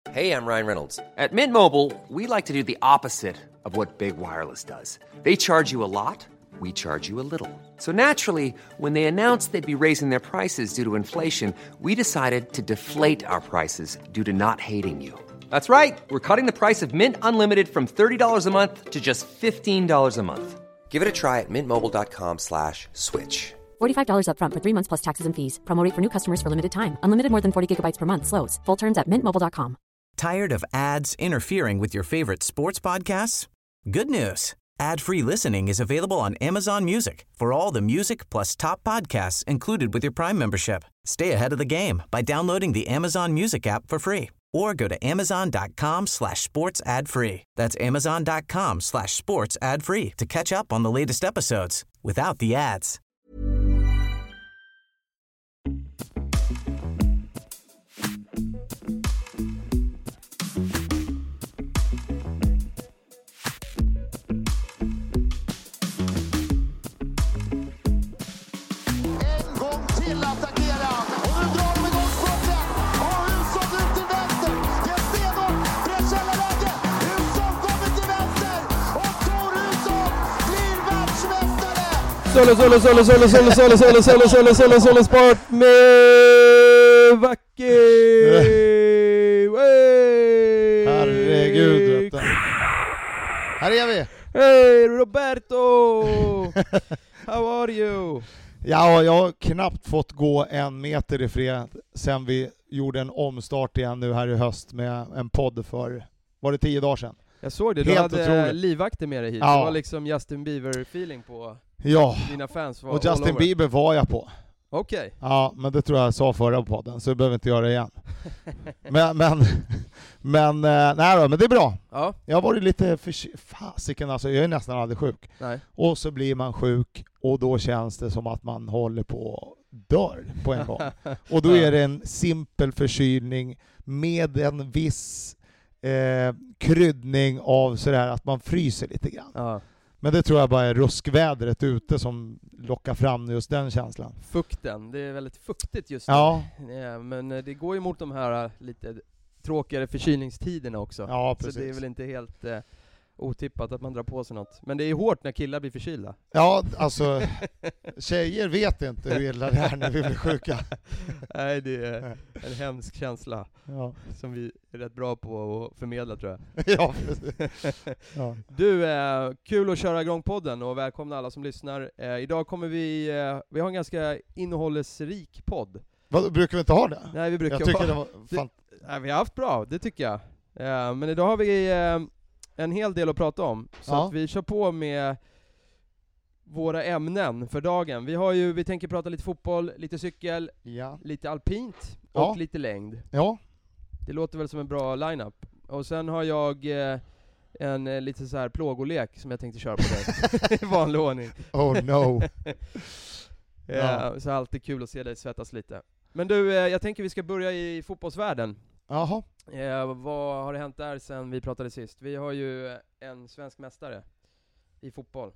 Hey, I'm Ryan Reynolds. At Mint Mobile, we like to do the opposite of what Big Wireless does. They charge you a lot, we charge you a little. So naturally, when they announced they'd be raising their prices due to inflation, we decided to deflate our prices due to not hating you. That's right. We're cutting the price of Mint Unlimited from $30 a month to just $15 a month. Give it a try at mintmobile.com/switch. $45 up front for 3 months plus taxes and fees. Promo rate for new customers for limited time. Unlimited more than 40 gigabytes per month slows. Full terms at mintmobile.com. Tired of ads interfering with your favorite sports podcasts? Good news. Ad-free listening is available on Amazon Music for all the music plus top podcasts included with your Prime membership. Stay ahead of the game by downloading the Amazon Music app for free or go to amazon.com/sports ad free. That's amazon.com/sports ad free to catch up on the latest episodes without the ads. Solo sport med Vacke. Herregud. Här är vi. Hey Roberto. How are you? Ja, jag har knappt fått gå 1 meter i fred sen vi gjorde en omstart igen nu här i höst med en podd för, var det 10 dagar sedan? Jag såg det, du helt hade otroligt. Livvakter med dig hit. Ja. Det var liksom Justin Bieber-feeling på dina fans. Var och Justin Bieber var jag på. Okej. Ja, men det tror jag sa förra podden, så jag behöver inte göra det igen. men nej då, men det är bra. Ja. Jag har varit lite fasiken, alltså jag är nästan aldrig sjuk. Nej. Och så blir man sjuk och då känns det som att man håller på dör på en gång. Och då är det en simpel förkylning med en viss kryddning av sådär att man fryser lite grann. Ja. Men det tror jag bara är ruskvädret ute som lockar fram just den känslan. Fukten, det är väldigt fuktigt just nu. Ja. Ja, men det går ju mot de här lite tråkigare förkylningstiderna också. Ja, precis. Så det är väl inte helt otippat att man drar på sig något. Men det är hårt när killar blir förkylda. Ja, alltså tjejer vet inte hur illa det är när vi blir sjuka. Nej, det är en hemsk känsla. Ja. Som vi är rätt bra på att förmedla, tror jag. Ja, precis. Ja. Du, kul att köra igång podden och välkomna alla som lyssnar. Idag kommer vi har en ganska innehållsrik podd. Vad, brukar vi inte ha det? Nej, vi brukar jag tycker det var nej, vi har haft bra, det tycker jag. Men idag har vi en hel del att prata om. Så att vi kör på med våra ämnen för dagen. Vi tänker prata lite fotboll, lite cykel, lite alpint och lite längd. Ja. Det låter väl som en bra lineup. Och sen har jag en lite så här plågolek som jag tänkte köra på dig. I vanlig ordning. Oh no. Så alltid kul att se dig svettas lite. Men du, jag tänker vi ska börja i fotbollsvärlden. Jaha. Vad har det hänt där sen vi pratade sist? Vi har ju en svensk mästare i fotboll.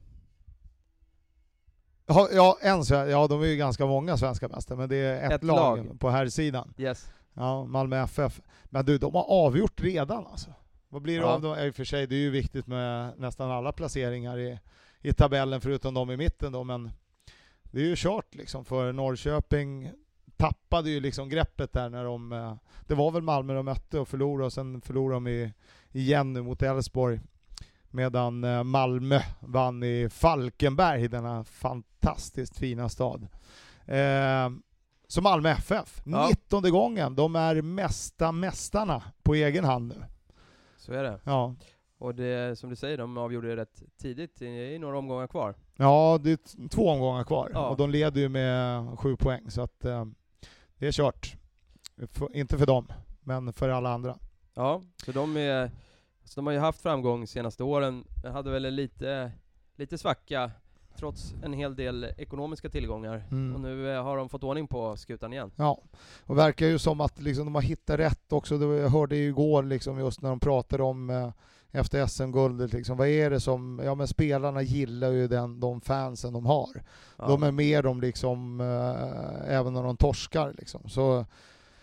Ja, de är ju ganska många svenska mästare, men det är ett lag på här sidan. Yes. Ja, Malmö FF. Men du, de har avgjort redan alltså. Vad blir det av dem? I och för sig, det är ju viktigt med nästan alla placeringar i tabellen förutom de i mitten då, men det är ju kört liksom, för Norrköping tappade ju liksom greppet där när det var väl Malmö de mötte och förlorade, och sen förlorade de igen nu mot Elfsborg, medan Malmö vann i Falkenberg, denna fantastiskt fina stad. Så Malmö FF, 19:e gången, de är mästarna på egen hand nu. Så är det. Ja. Och det, som du säger, de avgjorde det rätt tidigt, i några omgångar kvar. Ja, det är 2 omgångar kvar. Ja. Och de leder ju med 7 poäng, så att det är kört. Inte för dem, men för alla andra. Ja, så de har ju haft framgång senaste åren. De hade väl lite svacka trots en hel del ekonomiska tillgångar. Och nu har de fått ordning på skutan igen. Ja, och verkar ju som att liksom, de har hittat rätt också. Jag hörde ju igår liksom, just när de pratade om efter SM-guldet, liksom, vad är det som, men spelarna gillar ju de fansen de har. Ja. De är med dem liksom, även när de torskar liksom. Så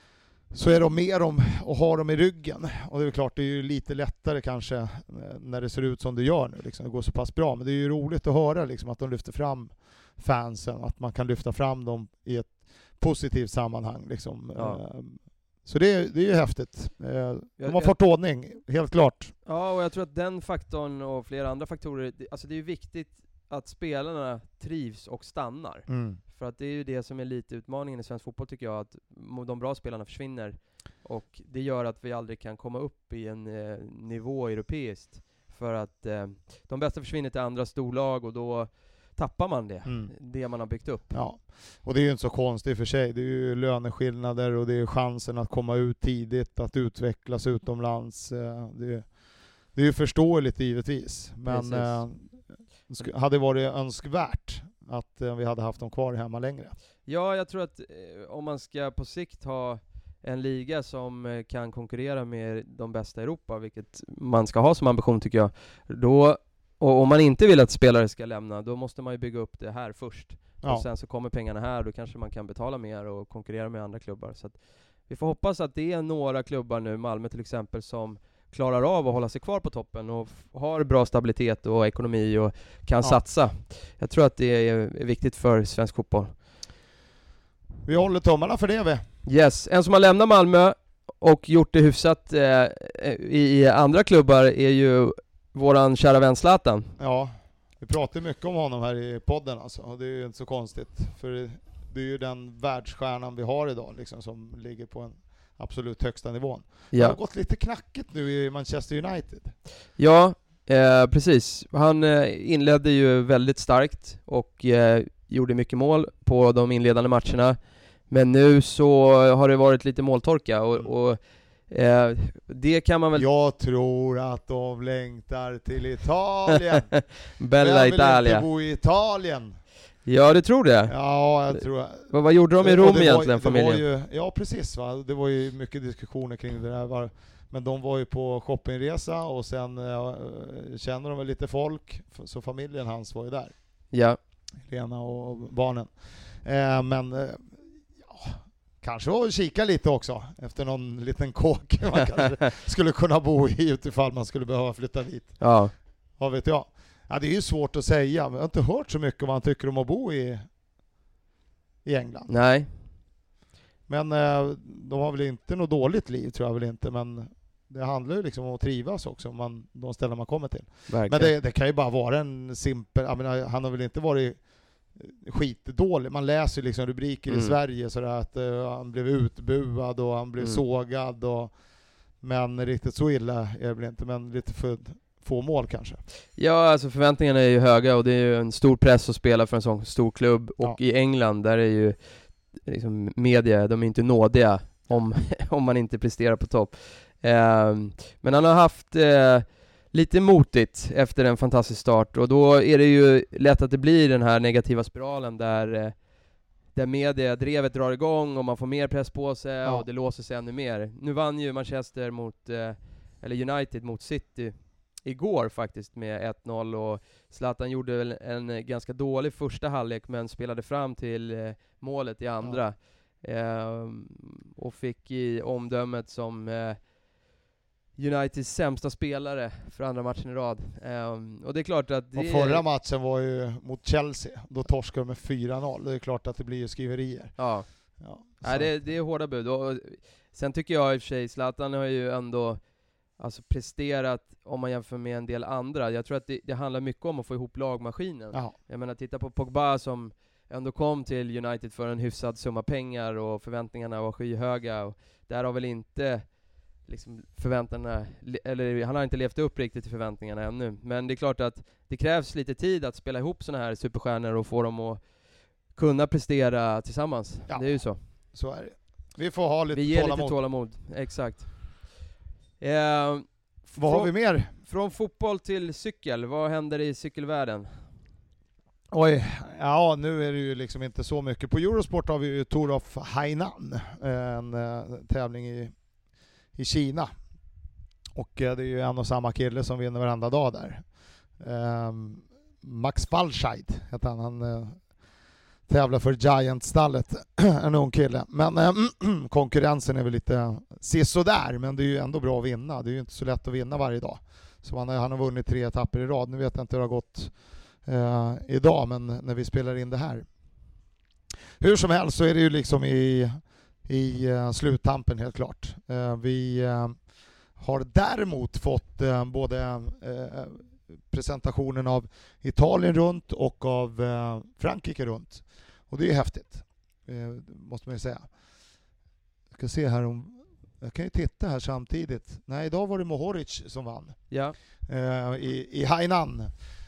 så är de mer om att ha dem i ryggen. Och det är klart, det är ju lite lättare kanske när det ser ut som det gör nu. Liksom. Det går så pass bra. Men det är ju roligt att höra liksom, att de lyfter fram fansen. Att man kan lyfta fram dem i ett positivt sammanhang. Liksom. Ja. Så det är ju häftigt. De har fått ordning, helt klart. Ja, och jag tror att den faktorn och flera andra faktorer, alltså det är viktigt att spelarna trivs och stannar. För att det är ju det som är lite utmaningen i svensk fotboll, tycker jag, att de bra spelarna försvinner. Och det gör att vi aldrig kan komma upp i en nivå europeiskt. För att de bästa försvinner till andra storlag, och då tappar man det man har byggt upp. Ja, och det är ju inte så konstigt för sig. Det är ju löneskillnader och det är chansen att komma ut tidigt, att utvecklas utomlands. Det är ju förståeligt givetvis. Men hade varit önskvärt att vi hade haft dem kvar hemma längre. Ja, jag tror att om man ska på sikt ha en liga som kan konkurrera med de bästa i Europa, vilket man ska ha som ambition, tycker jag, då, och om man inte vill att spelare ska lämna, då måste man ju bygga upp det här först. Ja. Och sen så kommer pengarna här, då kanske man kan betala mer och konkurrera med andra klubbar. Så att vi får hoppas att det är några klubbar nu, Malmö till exempel, som klarar av att hålla sig kvar på toppen och har bra stabilitet och ekonomi och kan satsa. Jag tror att det är viktigt för svensk fotboll. Vi håller tummarna för det, vi. Yes, en som har lämnat Malmö och gjort det hyfsat i andra klubbar är ju våran kära vän Zlatan. Ja, vi pratar mycket om honom här i podden alltså, och det är ju inte så konstigt, för det är ju den världsstjärnan vi har idag liksom, som ligger på en absolut högsta nivån. Det har gått lite knackigt nu i Manchester United. Ja, precis. Han inledde ju väldigt starkt och gjorde mycket mål på de inledande matcherna. Men nu så har det varit lite måltorka och det kan man väl... Jag tror att de längtar till Italien. Bella Italia. Jag vill inte bo i Italien. Ja, du tror det? Ja, jag tror... Vad gjorde de i Rom egentligen, familjen? Ja, precis va. Det var ju mycket diskussioner kring det där. Men de var ju på shoppingresa och sen känner de väl lite folk. Så familjen hans var ju där. Ja. Lena och barnen. Kanske var att kika lite också efter någon liten kåk man kanske skulle kunna bo i utifall man skulle behöva flytta dit. Ja. Vad vet jag? Ja, det är ju svårt att säga. Jag har inte hört så mycket vad han tycker om att bo i England. Nej. Men de har väl inte något dåligt liv, tror jag väl inte. Men det handlar ju liksom om att trivas också, om de ställen man kommer till. Verkligen. Men det kan ju bara vara en simpel... Jag menar, han har väl inte varit skitdålig. Man läser liksom rubriker i Sverige så att han blev utbuad och han blev sågad. Men riktigt så illa är det väl inte. Men lite för få mål kanske. Ja, alltså förväntningarna är ju höga och det är ju en stor press att spela för en sån stor klubb. Och i England, där är ju liksom media, de är inte nådiga om man inte presterar på topp. Men han har haft lite motigt efter en fantastisk start, och då är det ju lätt att det blir den här negativa spiralen där mediedrevet drar igång och man får mer press på sig och det låser sig ännu mer. Nu vann ju Manchester eller United mot City igår faktiskt med 1-0, och Zlatan gjorde väl en ganska dålig första halvlek men spelade fram till målet i andra och fick i omdömet som Uniteds sämsta spelare för andra matchen i rad. Och det är klart att och förra matchen var ju mot Chelsea. Då torskade de med 4-0. Det är klart att det blir ju skriverier. Ja. Nej, det är hårda bud. Och sen tycker jag i och för sig, Zlatan har ju ändå alltså presterat, om man jämför med en del andra. Jag tror att det handlar mycket om att få ihop lagmaskinen. Ja. Jag menar, titta på Pogba som ändå kom till United för en hyfsad summa pengar och förväntningarna var skyhöga. Och där har väl inte liksom förväntningarna, eller han har inte levt upp riktigt till förväntningarna ännu. Men det är klart att det krävs lite tid att spela ihop såna här superstjärnor och få dem att kunna prestera tillsammans. Ja. Det är ju så. Så är det. Vi får ha lite tålamod. Lite tålamod, exakt. Vad har vi mer? Från fotboll till cykel, vad händer i cykelvärlden? Oj, ja, nu är det ju liksom inte så mycket. På Eurosport har vi ju Tour of Hainan, en tävling i Kina. Och det är ju en och samma kille som vinner varenda dag där. Max Walscheid heter han tävlar för Giant-stallet, en ung kille. Men konkurrensen är väl lite sisådär, men det är ju ändå bra att vinna. Det är ju inte så lätt att vinna varje dag. Så han har vunnit 3 etapper i rad. Nu vet jag inte hur det har gått idag, men när vi spelar in det här. Hur som helst så är det ju liksom i sluttampen helt klart. Vi har däremot fått både presentationen av Italien runt och av Frankrike runt. Och det är ju häftigt, måste man ju säga. Jag ska se här om... Jag kan ju titta här samtidigt. Nej, idag var det Mohoric som vann. Ja. I Hainan.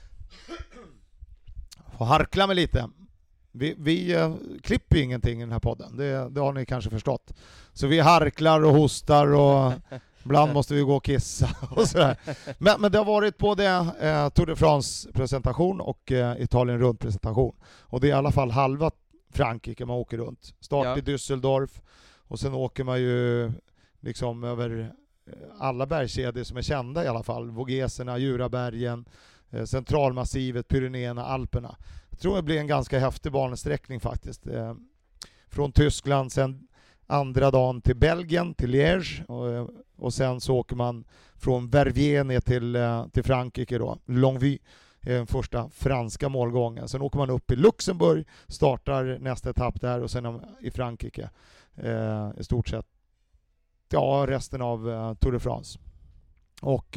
Får harkla mig lite. Vi klipper ju ingenting i den här podden. Det har ni kanske förstått. Så vi harklar och hostar och ibland måste vi gå och kissa och sådär. Men det har varit både Tour de France-presentation och Italien runt-presentation. Och det är i alla fall halva Frankrike man åker runt. Start i Düsseldorf och sen åker man ju liksom över alla bergskedjor som är kända i alla fall. Vogeserna, Jurabergen, Centralmassivet, Pyrenéerna, Alperna. Jag tror det blir en ganska häftig bansträckning faktiskt. Från Tyskland, sen andra dagen till Belgien, till Liège. Och sen så åker man från Verviers ner till Frankrike då. Longwy är den första franska målgången. Sen åker man upp i Luxemburg, startar nästa etapp där och sen i Frankrike. I stort sett resten av Tour de France. Och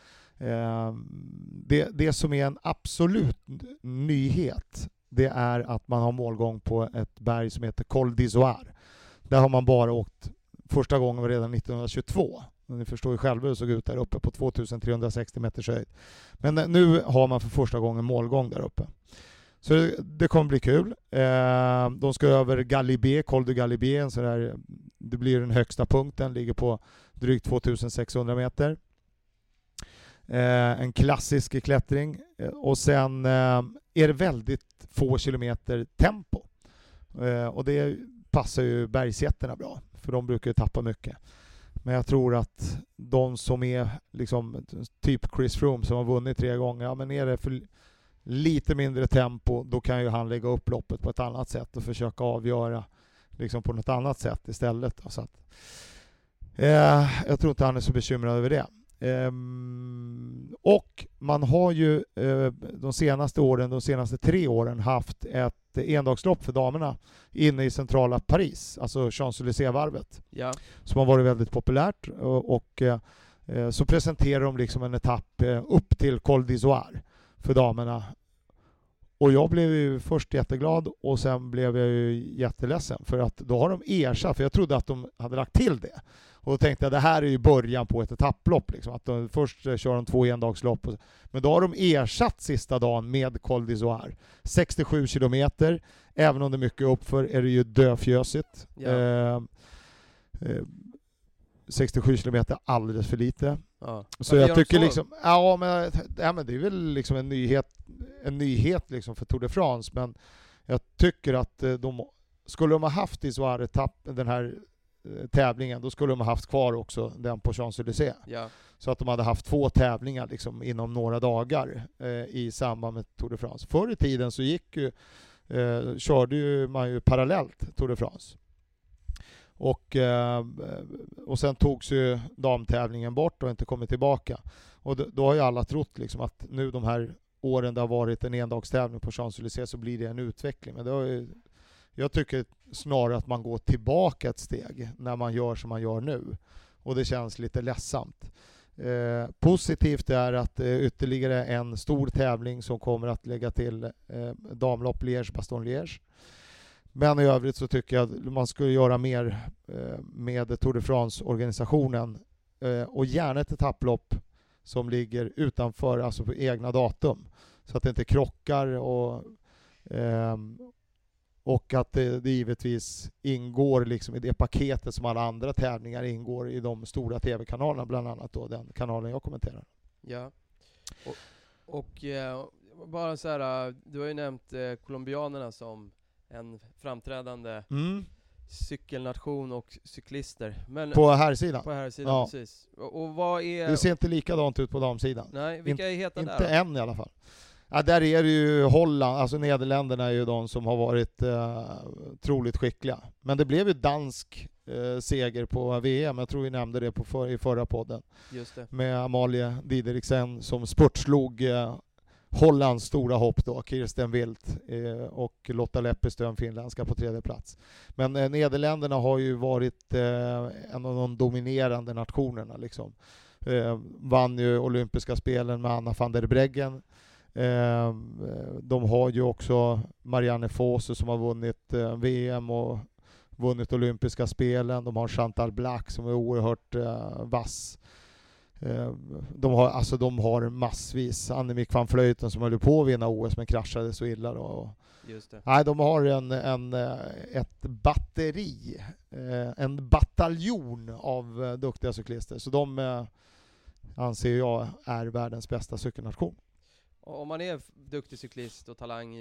det som är en absolut nyhet, det är att man har målgång på ett berg som heter Col d'Izoard. Där har man bara åkt första gången redan 1922. Ni förstår ju själva hur det såg ut där uppe på 2360 meters höjd. Men nu har man för första gången målgång där uppe. Så det kommer bli kul. De ska över Galibier, Col de Galibier, så där, det blir den högsta punkten, ligger på drygt 2600 meter. En klassisk klättring. Och sen är det väldigt få kilometer tempo. Och det passar ju bergsjätterna bra, för de brukar ju tappa mycket. Men jag tror att de som är liksom typ Chris Froome som har vunnit 3 gånger, men är det för lite mindre tempo, då kan ju han lägga upp loppet på ett annat sätt och försöka avgöra liksom på något annat sätt istället. Så att, jag tror inte han är så bekymrad över det. Och man har ju de senaste 3 åren haft ett endagslopp för damerna inne i centrala Paris, alltså Champs-Élysées-varvet, som har varit väldigt populärt, och så presenterar de liksom en etapp upp till Col d'Izoard för damerna. Och jag blev ju först jätteglad och sen blev jag ju jätteledsen, för att då har de ersatt, för jag trodde att de hade lagt till det. Och då tänkte jag, det här är ju början på ett etapplopp liksom, att först kör de 2 endagslopp, men då har de ersatt sista dagen med Col d'Izoard. 67 kilometer, även om det är mycket uppför är det ju döfjösigt. 67 kilometer alldeles för lite. Så jag tycker liksom, men det är väl liksom en nyhet liksom för Tour de France, men jag tycker att skulle de ha haft den här tävlingen, då skulle de ha haft kvar också den på Champs-Élysées. Så att de hade haft 2 tävlingar liksom inom några dagar i samband med Tour de France. Förr i tiden så körde ju man ju parallellt Tour de France. Och sen togs ju damtävlingen bort och inte kommit tillbaka. Och då har ju alla trott liksom att nu de här åren det har varit en endagstävling på Champs-Élysées så blir det en utveckling. Men jag tycker snarare att man går tillbaka ett steg när man gör som man gör nu. Och det känns lite ledsamt. Positivt är att ytterligare en stor tävling som kommer att lägga till damlopp Liège-Bastogne-Liège. Men i övrigt så tycker jag att man skulle göra mer med Tour de France-organisationen, och gärna ett etapplopp som ligger utanför, alltså på egna datum, så att det inte krockar, och att det givetvis ingår liksom i det paketet som alla andra tävlingar ingår i de stora tv-kanalerna, bland annat då den kanalen jag kommenterar. Ja. Och bara så här, du har ju nämnt colombianerna som en framträdande cykelnation och cyklister. Men på här sidan. På här sidan, precis. Och vad är... Det ser inte likadant ut på damsidan. Nej, vilka är heta där? Inte än i alla fall. Ja, där är det ju Holland, alltså Nederländerna är ju de som har varit troligt skickliga. Men det blev ju dansk seger på VM, jag tror vi nämnde det i förra podden. Just det. Med Amalie Dideriksen som spurtslog Hollands stora hopp då, Kirsten Wild och Lotta Leppestön, finländska, på 3:e plats. Men Nederländerna har ju varit en av de dominerande nationerna liksom. Vann ju olympiska spelen med Anna van der Breggen. De har ju också Marianne Fosse som har vunnit VM och vunnit olympiska spelen. De har Chantal Black som är oerhört vass. De har massvis. Annemiek van Vleuten som höll på att vinna OS men kraschade så illa då. Just det. Nej, de har ett batteri, en bataljon av duktiga cyklister. Så de anser jag är världens bästa cykelnation. Om man är duktig cyklist och talang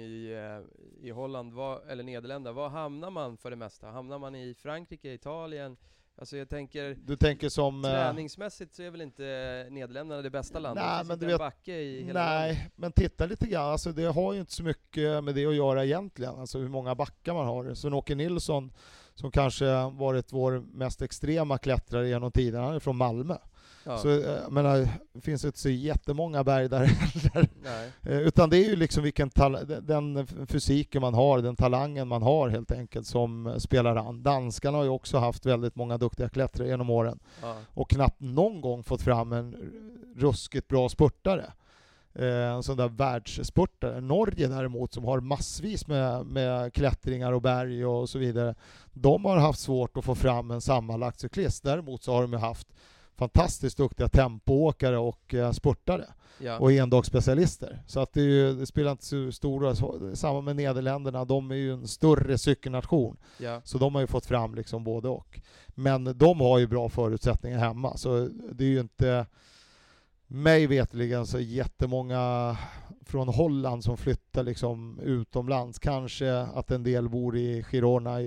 i Holland eller Nederländerna, vad hamnar man för det mesta? Hamnar man i Frankrike, Italien? Alltså jag tänker, du tänker som träningsmässigt så är väl inte Nederländerna det bästa landet? Nej, men du vet, backe i hela landet. men titta lite grann, alltså det har ju inte så mycket med det att göra egentligen, alltså hur många backar man har. Så Åke Nilsson, som kanske varit vår mest extrema klättrare genom tiden, han är från Malmö. Ja. Så det finns inte så jättemånga berg där heller. Utan det är ju liksom den fysiken man har, den talangen man har helt enkelt som spelar an. Danskarna har ju också haft väldigt många duktiga klättrare genom åren. Ja. Och knappt någon gång fått fram en ruskigt bra spurtare. En sån där världsspurtare. Norge däremot, som har massvis med klättringar och berg och så vidare, de har haft svårt att få fram en sammanlagt cyklist. Däremot så har de ju haft fantastiskt duktiga tempoåkare och spurtare och endagsspecialister. Så att det spelar inte så stor roll. Samma med Nederländerna, de är ju en större cykelnation. Ja. Så de har ju fått fram liksom både och. Men de har ju bra förutsättningar hemma. Så det är ju inte mig vetligen så jättemånga från Holland som flyttar liksom utomlands. Kanske att en del bor i Girona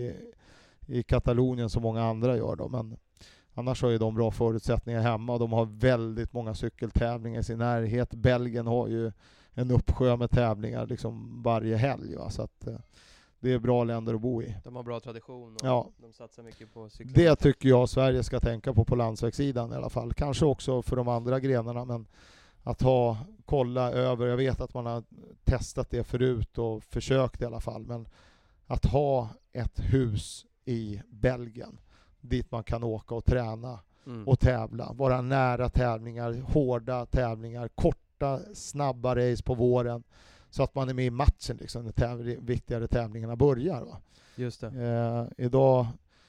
i Katalonien som många andra gör då, men annars har ju de bra förutsättningar hemma och de har väldigt många cykeltävlingar i sin närhet. Belgien har ju en uppsjö med tävlingar liksom varje helg. Va? Så att det är bra länder att bo i. De har bra tradition och de satsar mycket på cykling. Det tycker jag Sverige ska tänka på landsvägssidan i alla fall. Kanske också för de andra grenarna, men att kolla över, jag vet att man har testat det förut och försökt i alla fall, men att ha ett hus i Belgien dit man kan åka och träna och tävla. Vara nära tävlingar, hårda tävlingar, korta, snabba race på våren så att man är med i matchen liksom, när viktigare tävlingarna börjar. Va? Just det. Idag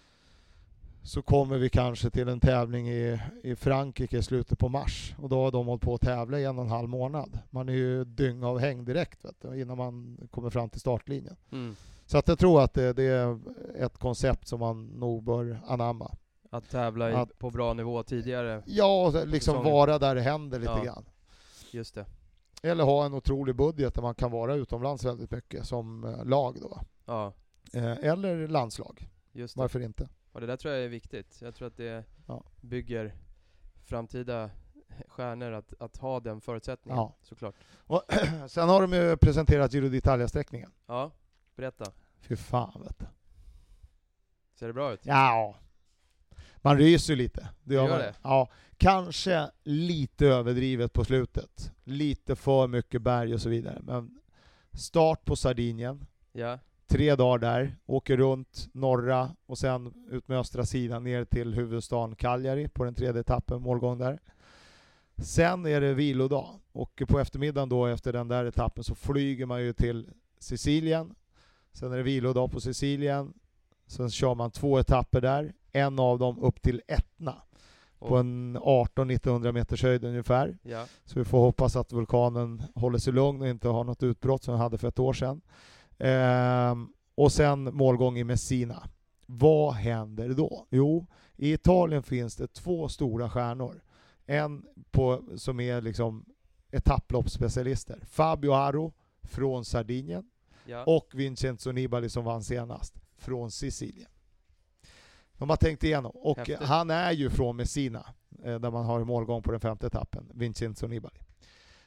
så kommer vi kanske till en tävling i Frankrike i slutet på mars och då har de hållit på att tävla i 1,5 månad. Man är ju dyngavhängd direkt, vet du, innan man kommer fram till startlinjen. Så att jag tror att det är ett koncept som man nog bör anamma. Att tävla på bra nivå tidigare. Ja, liksom vara där det händer lite grann. Just det. Eller ha en otrolig budget där man kan vara utomlands väldigt mycket som lag då. Ja. Eller landslag. Just det. Varför inte? Och det där tror jag är viktigt. Jag tror att det bygger framtida stjärnor att ha den förutsättningen, såklart. Och sen har de ju presenterat Giro d'Italia-sträckningen. Ja, berätta. Fy fan, vet du. Ser det bra ut? Ja. Man ryser lite. Det gör det? Ja. Kanske lite överdrivet på slutet. Lite för mycket berg och så vidare. Men start på Sardinien. Ja. 3 dagar där. Åker runt norra och sen ut med östra sidan ner till huvudstaden Cagliari på den 3:e etappen, målgång där. Sen är det vilodag. Och på eftermiddagen då efter den där etappen så flyger man ju till Sicilien. Sen är det vilodag på Sicilien. Sen kör man 2 etapper där. En av dem upp till Etna. På en 1800-1900 meters höjd ungefär. Ja. Så vi får hoppas att vulkanen håller sig lugn och inte har något utbrott som vi hade för ett år sedan. Och sen målgång i Messina. Vad händer då? Jo, i Italien finns det 2 stora stjärnor. En som är liksom etapploppsspecialister. Fabio Aro från Sardinien. Ja. Och Vincenzo Nibali som vann senast från Sicilien. De har tänkt igenom. Och häftigt. Han är ju från Messina där man har målgång på den 5:e etappen. Vincenzo Nibali.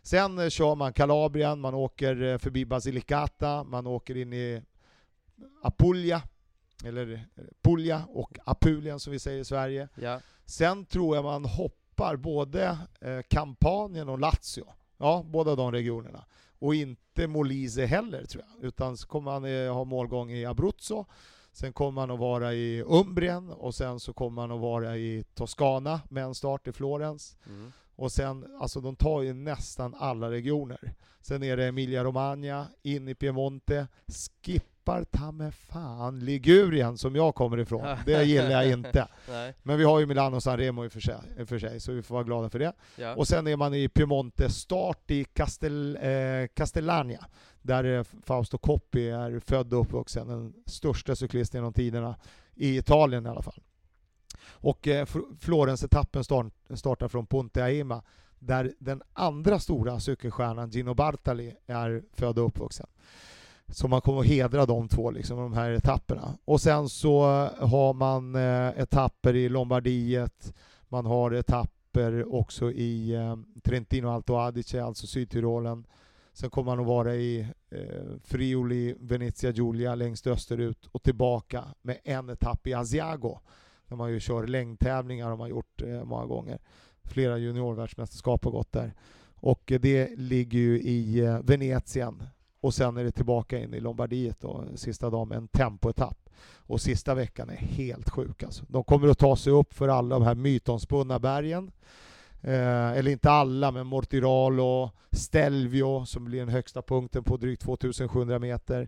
Sen kör man Kalabrien, man åker förbi Basilicata, man åker in i Apulia, eller Puglia och Apulien som vi säger i Sverige. Ja. Sen tror jag man hoppar både Kampanien och Lazio. Ja, båda de regionerna. Och inte Molise heller tror jag. Utan så kommer man ha målgång i Abruzzo. Sen kommer man att vara i Umbrien. Och sen så kommer man att vara i Toscana med en start i Florens. Och sen, alltså de tar ju nästan alla regioner. Sen är det Emilia-Romagna, in i Piemonte, skippar ta med fan Ligurien som jag kommer ifrån. Det gillar jag inte. Nej. Men vi har ju Milano och Sanremo i för sig, så vi får vara glada för det. Ja. Och sen är man i Piemonte, start i Castellania, där Fausto Coppi är född och uppvuxen, den största cyklisten genom tiderna i Italien i alla fall. Och Florens-etappen startar från Ponte Aima, där den andra stora cykelstjärnan Gino Bartali är född och uppvuxen. Så man kommer att hedra de två liksom, de här etapperna. Och sen så har man etapper i Lombardiet, man har etapper också i Trentino Alto Adige, alltså Sydtyrolen. Sen kommer man att vara i Friuli, Venezia Giulia längst österut och tillbaka med en etapp i Asiago. Där man ju kör längdtävlingar, har man gjort många gånger. Flera juniorvärldsmästerskap har gått där. Och det ligger ju i Venetien. Och sen är det tillbaka in i Lombardiet då, sista dagen med en tempoetapp. Och sista veckan är helt sjuk alltså. De kommer att ta sig upp för alla de här mytomspunna bergen. Eller inte alla, men Mortirolo, Stelvio som blir den högsta punkten på drygt 2700 meter.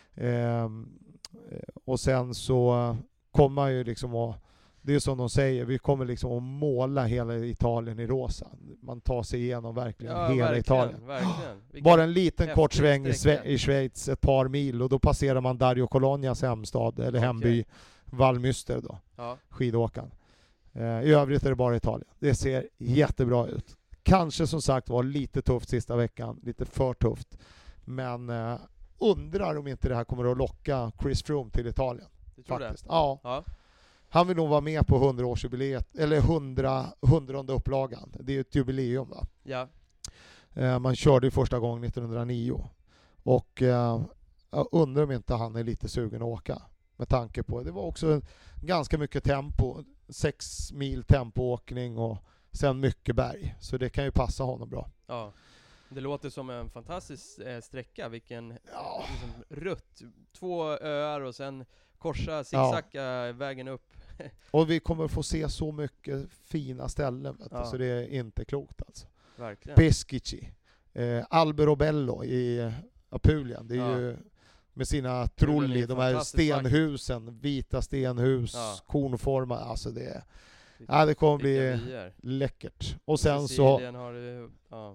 Och sen så kommer man ju liksom att, det är som de säger, vi kommer liksom att måla hela Italien i rosa. Man tar sig igenom verkligen hela Italien. Verkligen. Bara en liten kort sväng sträcka i Schweiz, ett par mil, och då passerar man Dario Colognas hemstad, eller hemby Valmüster då, skidåkaren. I övrigt är det bara Italien. Det ser jättebra ut. Kanske som sagt var lite tufft sista veckan, lite för tufft. Men undrar om inte det här kommer att locka Chris Froome till Italien. Du tror faktiskt. Det? Ja. Han vill nog vara med på 100-årsjubileet, eller 100:e upplagan. Det är ett jubileum va? Ja. Man körde ju första gången 1909. Och jag undrar om inte han är lite sugen att åka. Med tanke på, det var också ganska mycket tempo. 6 mil tempoåkning och sen mycket berg. Så det kan ju passa honom bra. Ja. Det låter som en fantastisk sträcka. Vilken liksom, rutt. 2 öar och sen korsa, zigzacka vägen upp. Och vi kommer få se så mycket fina ställen. Så det är inte klokt alltså. Verkligen. Peschici. Alberobello i Apulien. Det är ju med sina trulli, de här stenhusen, vita stenhus, konforma. Alltså det kommer bli läckert. Och sen Sicilien har du,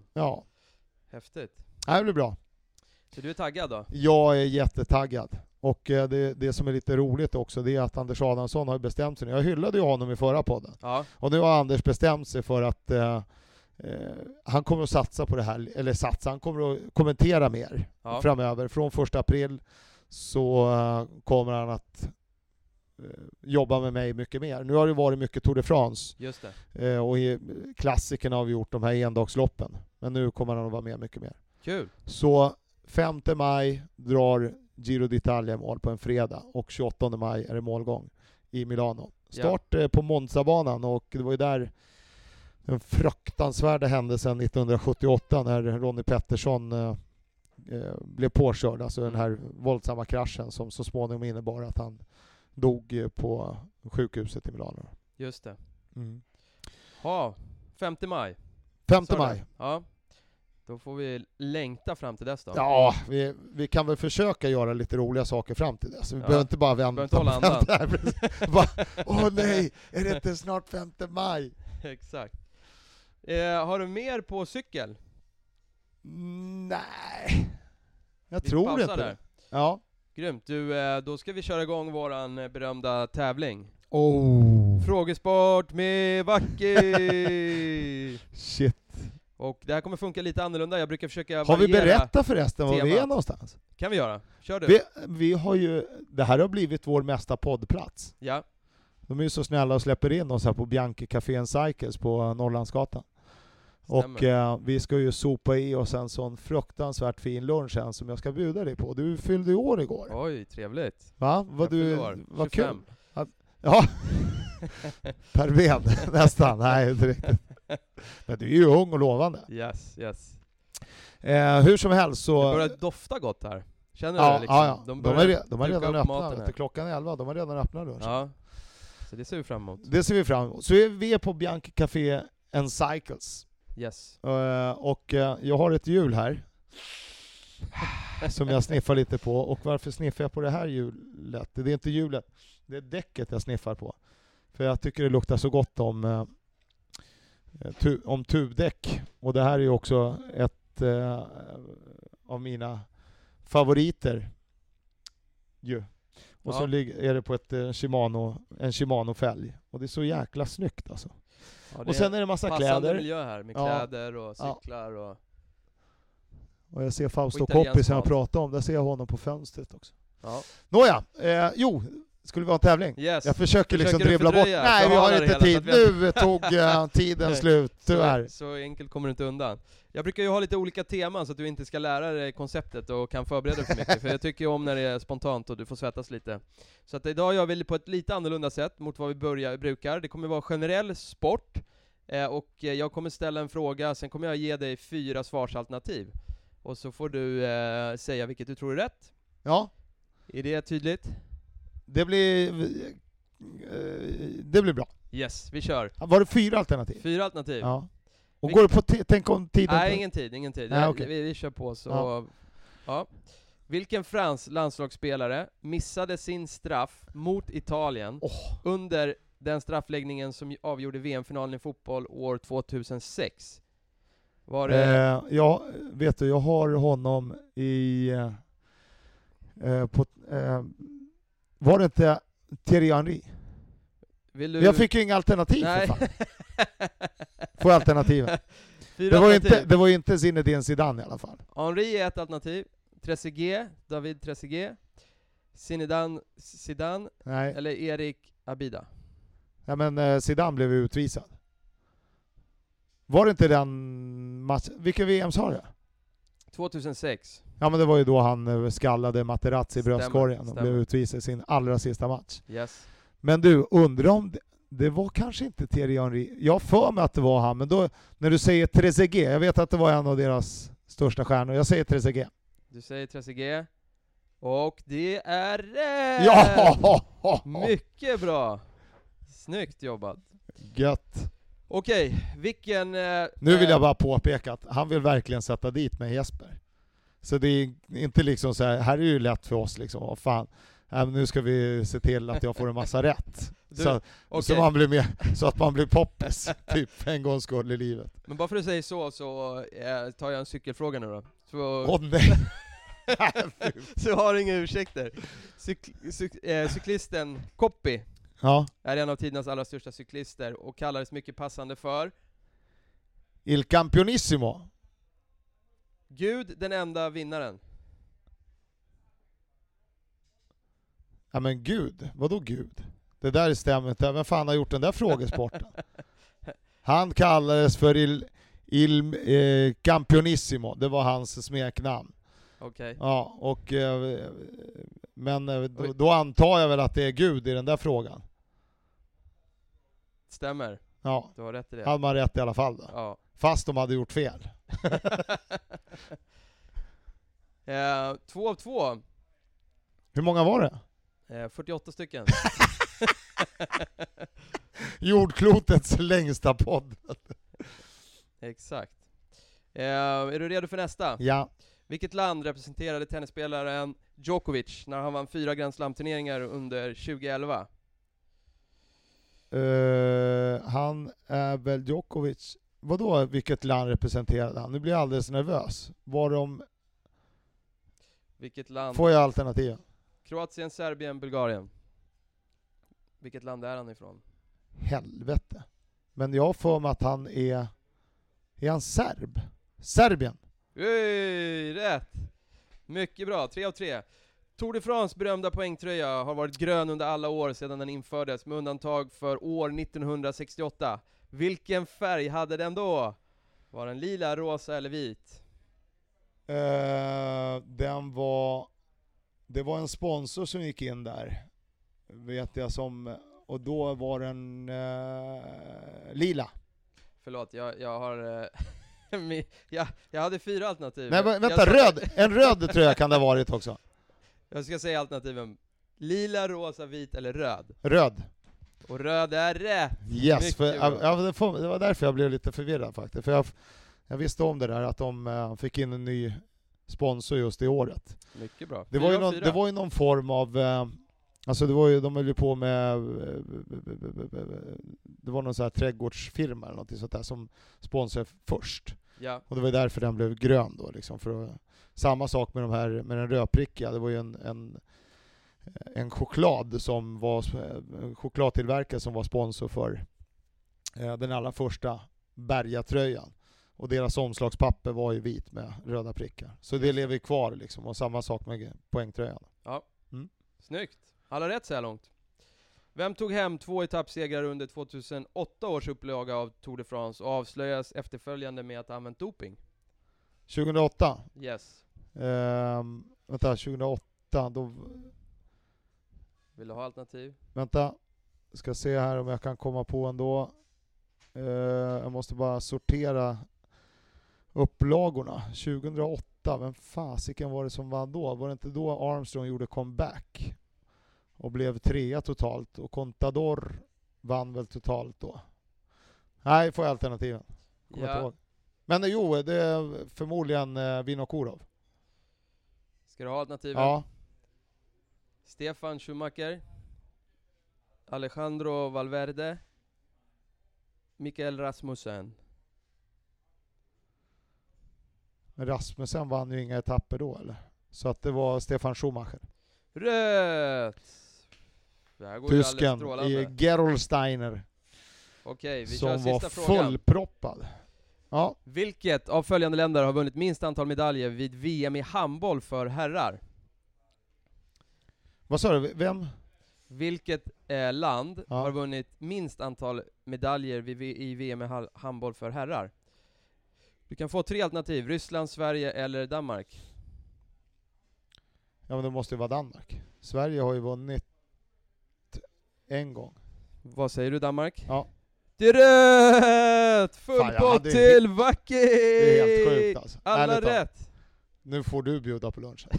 häftigt. Det blir bra. Så du är taggad då? Jag är jättetaggad. Och det som är lite roligt också, det är att Anders Adamsson har bestämt sig. Jag hyllade ju honom i förra podden. Ja. Och nu har Anders bestämt sig för att han kommer att satsa på det här, eller han kommer att kommentera mer framöver. Från 1 april så kommer han att jobba med mig mycket mer. Nu har det varit mycket Tour de France. Just det. Och i klassikerna har vi gjort de här endagsloppen. Men nu kommer han att vara med mycket mer. Kul! Så 5 maj drar Giro d'Italia i mål på en fredag. Och 28 maj är det målgång i Milano. Start på Monzabanan, och det var ju där den fruktansvärda händelsen 1978 när Ronnie Pettersson blev påkörd. Alltså den här våldsamma kraschen som så småningom innebar att han dog på sjukhuset i Milano. Just det. 5 maj. 5 maj. Ja. Då får vi längta fram till dess då. Ja, vi kan väl försöka göra lite roliga saker fram till dess. Vi behöver inte bara vänta. Åh nej, är det inte snart 5 maj? Exakt. Har du mer på cykel? Nej. Jag tror inte det. Ja. Grymt. Du, då ska vi köra igång våran berömda tävling. Frågesport med Vacki. Shit. Och det här kommer funka lite annorlunda. Jag brukar försöka Har vi berättat förresten var vi är någonstans? Kan vi göra. Kör du. Vi har ju, det här har blivit vår mesta poddplats. Ja. De är ju så snälla och släpper in oss här på Bianchi Café & Cycles på Norrlandsgatan. Och vi ska ju sopa i oss en sån fruktansvärt fin lunch sen som jag ska bjuda dig på. Du fyllde ju år igår. Oj, trevligt. Va? Vad kul. Ja. Per ben, nästan. Nej, inte riktigt. Men du är ju ung och lovande. Yes. Hur som helst så... Det börjar dofta gott här. Känner du det liksom? Ja. De har redan öppnat. Klockan är 11. De har redan öppnat lunch. Ja. Så det ser vi fram emot. Så vi är på Bianchi Café and Cycles. Yes. Och jag har ett hjul här som jag sniffar lite på. Och varför sniffar jag på det här hjulet? Det är inte hjulet, det är däcket jag sniffar på. För jag tycker det luktar så gott om tubdäck. Och det här är ju också ett av mina favoriter. Och så är det på en Shimano-fälg. Och det är så jäkla snyggt alltså. Ja, och sen är det massa kläder. Passande miljö här med kläder och cyklar och jag ser Fausto Coppi som jag pratade om. Där ser jag honom på fönstret också. Ja. Nåja, skulle vi ha en tävling? Yes. Jag försöker liksom dribbla bort. Nej, vi har inte tid. Nu tog tiden slut, tyvärr. Så enkelt kommer du inte undan. Jag brukar ju ha lite olika teman så att du inte ska lära dig konceptet och kan förbereda dig för mycket. För jag tycker ju om när det är spontant och du får svettas lite. Så att idag gör vi på ett lite annorlunda sätt mot vad vi brukar. Det kommer vara generell sport. Och jag kommer ställa en fråga, sen kommer jag ge dig 4 svarsalternativ. Och så får du säga vilket du tror är rätt. Ja. Är det tydligt? Det blir bra. Yes, vi kör. Var det 4 alternativ? 4 alternativ. Ja. Och går det på tänk om tiden? Nej, ingen tid. Nej, okay. Vi kör på så. Ja. Vilken fransk landslagsspelare missade sin straff mot Italien under den straffläggningen som avgjorde VM-finalen i fotboll år 2006? Var det... vet du, jag har honom i... var det inte Thierry Henry? Jag fick ju inga alternativ. Nej. För fan. Får jag alternativen? Det var ju inte Zinedine Zidane i alla fall. Henry är ett alternativ. David Trezeguet. Zidane. Nej. Eller Erik Abida. Ja, men Zidane blev ju utvisad. Var det inte den matchen? Vilken VM sa du? 2006. Ja, men det var ju då han skallade Materazzi i bröstkorgen och blev utvisad i sin allra sista match. Yes. Men du, undrar om det var kanske inte Thierry Henry. Jag för mig att det var han, men då när du säger Trezeguet, jag vet att det var en av deras största stjärnor. Jag säger Trezeguet. Du säger Trezeguet. Och det är rätt! Ja! Mycket bra! Snyggt jobbat. Gött. Okej, vilken... Nu vill jag bara påpeka att han vill verkligen sätta dit med Jesper. Så det är inte liksom så här är ju lätt för oss liksom, vad fan. Nu ska vi se till att jag får en massa rätt. Så man blir med, så att man blir poppes typ en gång skull i livet. Men bara för att säga så tar jag en cykelfråga nu då. Nej. Så har inga ursäkter. Cyklisten Coppi är en av tidernas allra största cyklister och kallades mycket passande för Il Campionissimo. Gud, den enda vinnaren. Ja, men Gud, vadå Gud? Det där stämmer inte. Vem fan har gjort den där frågesporten? Han kallades för Il Campionissimo. Det var hans smeknamn. Okej. Ja, och men då antar jag väl att det är Gud i den där frågan. Stämmer. Ja. Du har rätt i det. Hade man rätt i alla fall då. Ja. Fast de hade gjort fel. 2 av 2. Hur många var det? 48 stycken. Jordklotets längsta podd. Exakt. Är du redo för nästa? Ja. Vilket land representerade tennisspelaren Djokovic när han vann 4 Grand Slam-turneringar under 2011? Han är väl Djokovic. Vadå, vilket land representerade han? Nu blir jag alldeles nervös. Vilket land? Får jag alternativen? Kroatien, Serbien, Bulgarien. Vilket land är han ifrån? Helvete. Men jag får mig att han är han serb? Serbien. Rätt! Mycket bra, 3 av 3. Tour de France berömda poängtröja har varit grön under alla år sedan den infördes, med undantag för år 1968. Vilken färg hade den då? Var den lila, rosa eller vit? Det var en sponsor som gick in där, vet jag, och då var den lila. Förlåt, jag har... jag hade 4 alternativ. Nej, vänta, en röd tror jag kan det ha varit också. Jag ska säga alternativen. Lila, rosa, vit eller röd? Röd. Och röd är rätt. Yes, för det var därför jag blev lite förvirrad faktiskt. För jag visste om det där, att de fick in en ny sponsor just i året. Mycket bra. Det var ju någon form av... Alltså de höll ju på med... Det var någon sån här trädgårdsfirma eller något sånt där som sponsor först. Ja. Och det var därför den blev grön då. Liksom, samma sak med med den rödprickiga. Det var ju en chokladtillverkare som var sponsor för den allra första Berga-tröjan. Och deras omslagspapper var ju vit med röda prickar. Så det lever kvar liksom. Och samma sak med poängtröjan. Ja, Snyggt. Alla rätt så här långt. Vem tog hem 2 etappsegrar under 2008 års upplaga av Tour de France och avslöjas efterföljande med att ha använt doping? 2008? Yes. Vänta, 2008 då... Vill du ha alternativ? Vänta, ska se här om jag kan komma på ändå. Jag måste bara sortera upplagorna. 2008, vem fasiken var det som vann då? Var det inte då Armstrong gjorde comeback och blev 3 totalt, och Contador vann väl totalt då? Nej, får jag alternativen. Ja. Men jo, det är förmodligen Vinokurov. Ska du ha alternativen? Ja. Stefan Schumacher, Alejandro Valverde, Mikael Rasmussen. Men Rasmussen vann ju inga etapper då, eller? Så att det var Stefan Schumacher. Rätt! Det här går Tysken ju alldeles i Gerolsteiner. Okej, vi som kör var sista frågan. fullproppad. Ja. Vilket av följande länder har vunnit minst antal medaljer vid VM i handboll för herrar? Vad sa du? Vem? Vilket land har vunnit minst antal medaljer i VM i handboll för herrar? Du kan få 3 alternativ. Ryssland, Sverige eller Danmark. Ja, men det måste ju vara Danmark. Sverige har ju vunnit en gång. Vad säger du, Danmark? Ja. Det är rätt! Full pott till Vacki! Det är helt sjukt alltså. Alla rätt! Nu får du bjuda på lunchen.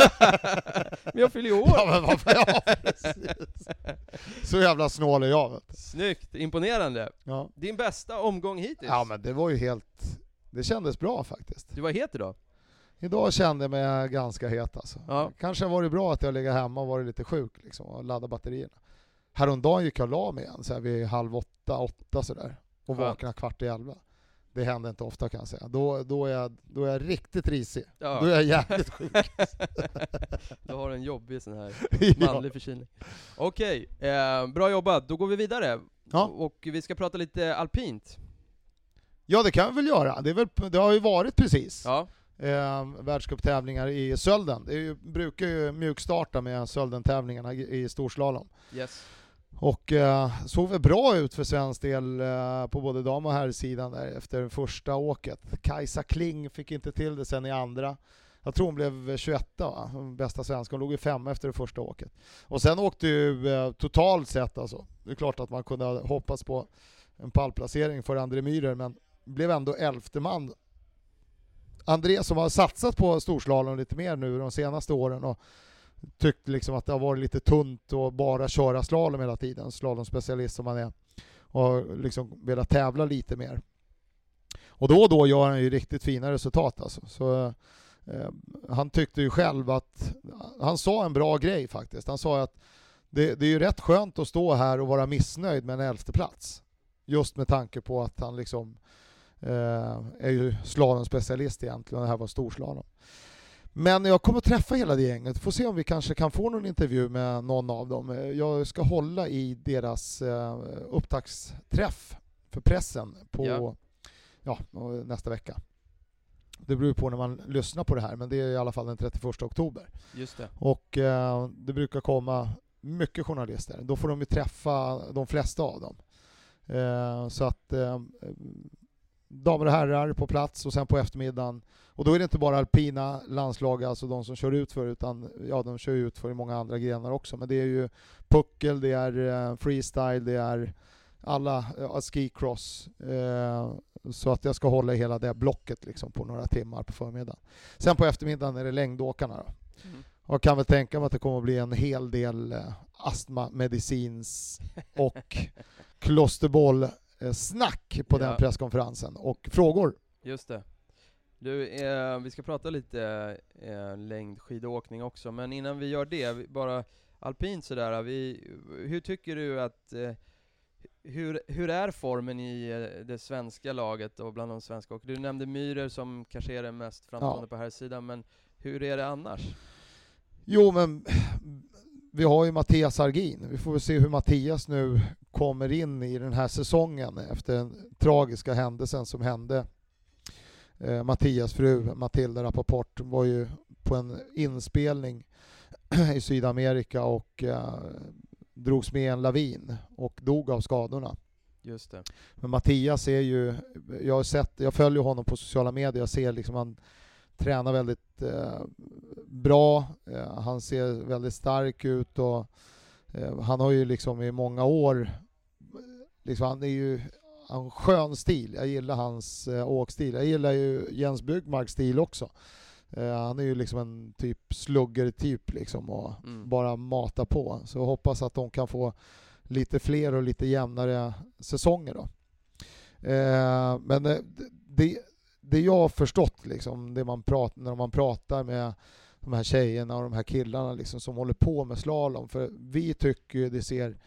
Men jag fyller ju år! Ja, men varför? Ja, precis. Så jävla snål är jag, vet du. Snyggt, imponerande. Ja. Din bästa omgång hittills. Ja, men det var ju helt... Det kändes bra faktiskt. Du var het idag? Idag kände jag mig ganska het alltså. Ja. Kanske var det bra att jag ligger hemma och var lite sjuk liksom, och laddade batterierna. Häromdagen gick jag och la mig igen så här vid 7:30-8 sådär. Och vaknade 7:45. Det händer inte ofta, kan jag säga. Då är jag riktigt risig. Ja. Då är jag jävligt sjuk. Då har du en jobbig sån här manlig förkylning. Okej, bra jobbat. Då går vi vidare. Ja. Och vi ska prata lite alpint. Ja, det kan vi väl göra. Det har ju varit precis. Ja. Världscuptävlingar i Sölden. Brukar ju mjukstarta med Sölden-tävlingarna i storslalom. Yes. Och såg väl bra ut för svensk del på både dam- och herrsidan där efter första åket. Kajsa Kling fick inte till det sen i andra. Jag tror hon blev 21, va? Bästa svenska. Hon låg ju 5 efter det första åket. Och sen åkte ju totalt sett alltså. Det är klart att man kunde hoppas på en pallplacering för André Myhrer, men blev ändå 11:e man. André som har satsat på storslalom lite mer nu de senaste åren och tyckte liksom att det har varit lite tunt och bara köra slalom hela tiden, slalomspecialist som han är, och liksom velat tävla lite mer. Och då gör han ju riktigt fina resultat alltså. Så han tyckte ju själv att han sa en bra grej faktiskt. Han sa att det är ju rätt skönt att stå här och vara missnöjd med en 11:e plats. Just med tanke på att han liksom är ju slalomspecialist egentligen, och det här var storslalom. Men jag kommer att träffa hela det gänget. Får se om vi kanske kan få någon intervju med någon av dem. Jag ska hålla i deras upptaktsträff för pressen på nästa vecka. Det beror på när man lyssnar på det här, men det är i alla fall den 31 oktober. Just det. Och det brukar komma mycket journalister. Då får de ju träffa de flesta av dem. Så att damer och herrar på plats och sen på eftermiddagen. Och då är det inte bara alpina landslag, alltså de som kör ut för, utan de kör ut för i många andra grenar också. Men det är ju puckel, det är freestyle, det är alla skicross. Så att jag ska hålla i hela det blocket liksom på några timmar på förmiddagen. Sen på eftermiddagen är det längdåkarna då. Jag kan väl tänka mig att det kommer att bli en hel del astmamedicins och klosterboll-snack på den presskonferensen. Och frågor. Just det. Du, vi ska prata lite längdskidåkning också, men innan vi gör det, bara alpint sådär, hur tycker du att hur är formen i det svenska laget och bland de svenska? Och du nämnde Myhrer som kanske är den mest framstående på här sidan, men hur är det annars? Jo, men vi har ju Mattias Argin. Vi får väl se hur Mattias nu kommer in i den här säsongen efter den tragiska händelsen som hände. Mattias fru Matilda Rapaport var ju på en inspelning i Sydamerika och drogs med en lavin och dog av skadorna. Just det. Men Mattias är ju, jag följer honom på sociala medier, jag ser liksom han tränar väldigt bra, han ser väldigt stark ut och han har ju liksom i många år liksom, han är ju en skön stil. Jag gillar hans åkstil. Jag gillar ju Jens Byggmarks stil också. Han är ju liksom en typ slugger-typ liksom och bara mata på. Så jag hoppas att de kan få lite fler och lite jämnare säsonger då. Men det jag har förstått liksom, det när man pratar med de här tjejerna och de här killarna liksom, som håller på med slalom, för vi tycker ju det ser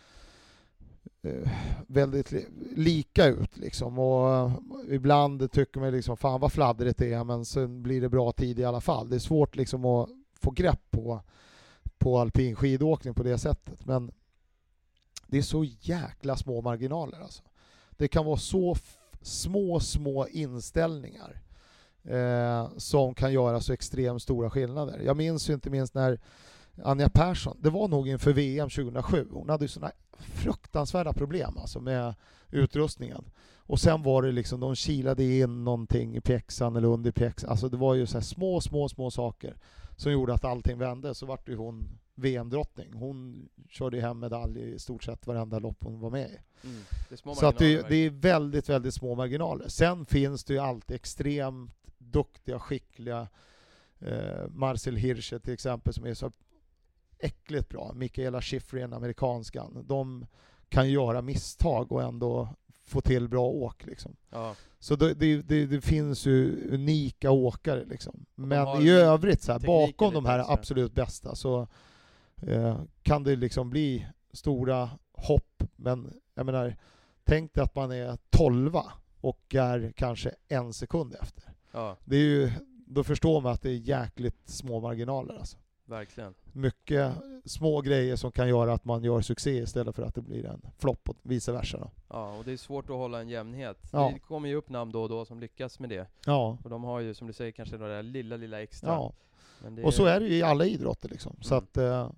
väldigt lika ut liksom, och ibland tycker man liksom fan vad fladdrigt det är, men sen blir det bra tid i alla fall. Det är svårt liksom att få grepp på alpin skidåkning på det sättet, men det är så jäkla små marginaler alltså. Det kan vara så små inställningar som kan göra så extremt stora skillnader. Jag minns ju inte minst när Anja Persson, det var nog inför VM 2007, hon hade ju sådana fruktansvärda problem alltså med utrustningen. Och sen var det liksom, de kilade in någonting i pjäxan eller under pjäxan. Alltså det var ju så här små saker som gjorde att allting vände. Så vart ju hon VM-drottning. Hon körde hem medalj i stort sett varenda lopp hon var med i. Det är små så att det är väldigt, väldigt små marginaler. Sen finns det ju alltid extremt duktiga, skickliga Marcel Hirscher till exempel, som är så äckligt bra. Mikaela Shiffrin, amerikanskan. De kan göra misstag och ändå få till bra åk liksom. Ja. Så det finns ju unika åkare liksom. Men i övrigt så här, bakom de här absolut bästa så kan det liksom bli stora hopp. Men jag menar, tänk dig att man är 12 och är kanske 1 sekund efter. Ja. Det är ju, då förstår man att det är jäkligt små marginaler alltså. Verkligen. Mycket små grejer som kan göra att man gör succé istället för att det blir en flopp och vice versa då. Ja, och det är svårt att hålla en jämnhet. Ja. Det kommer ju upp namn då och då som lyckas med det. Ja. Och de har ju, som du säger, kanske det där lilla extra. Ja. Men och så är det ju i alla idrotter liksom. Så att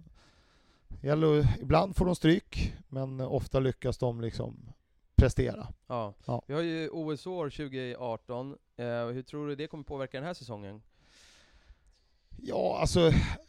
ibland får de stryk, men ofta lyckas de liksom prestera. Ja. Ja. Vi har ju OS-år 2018. Hur tror du det kommer påverka den här säsongen? Ja, alltså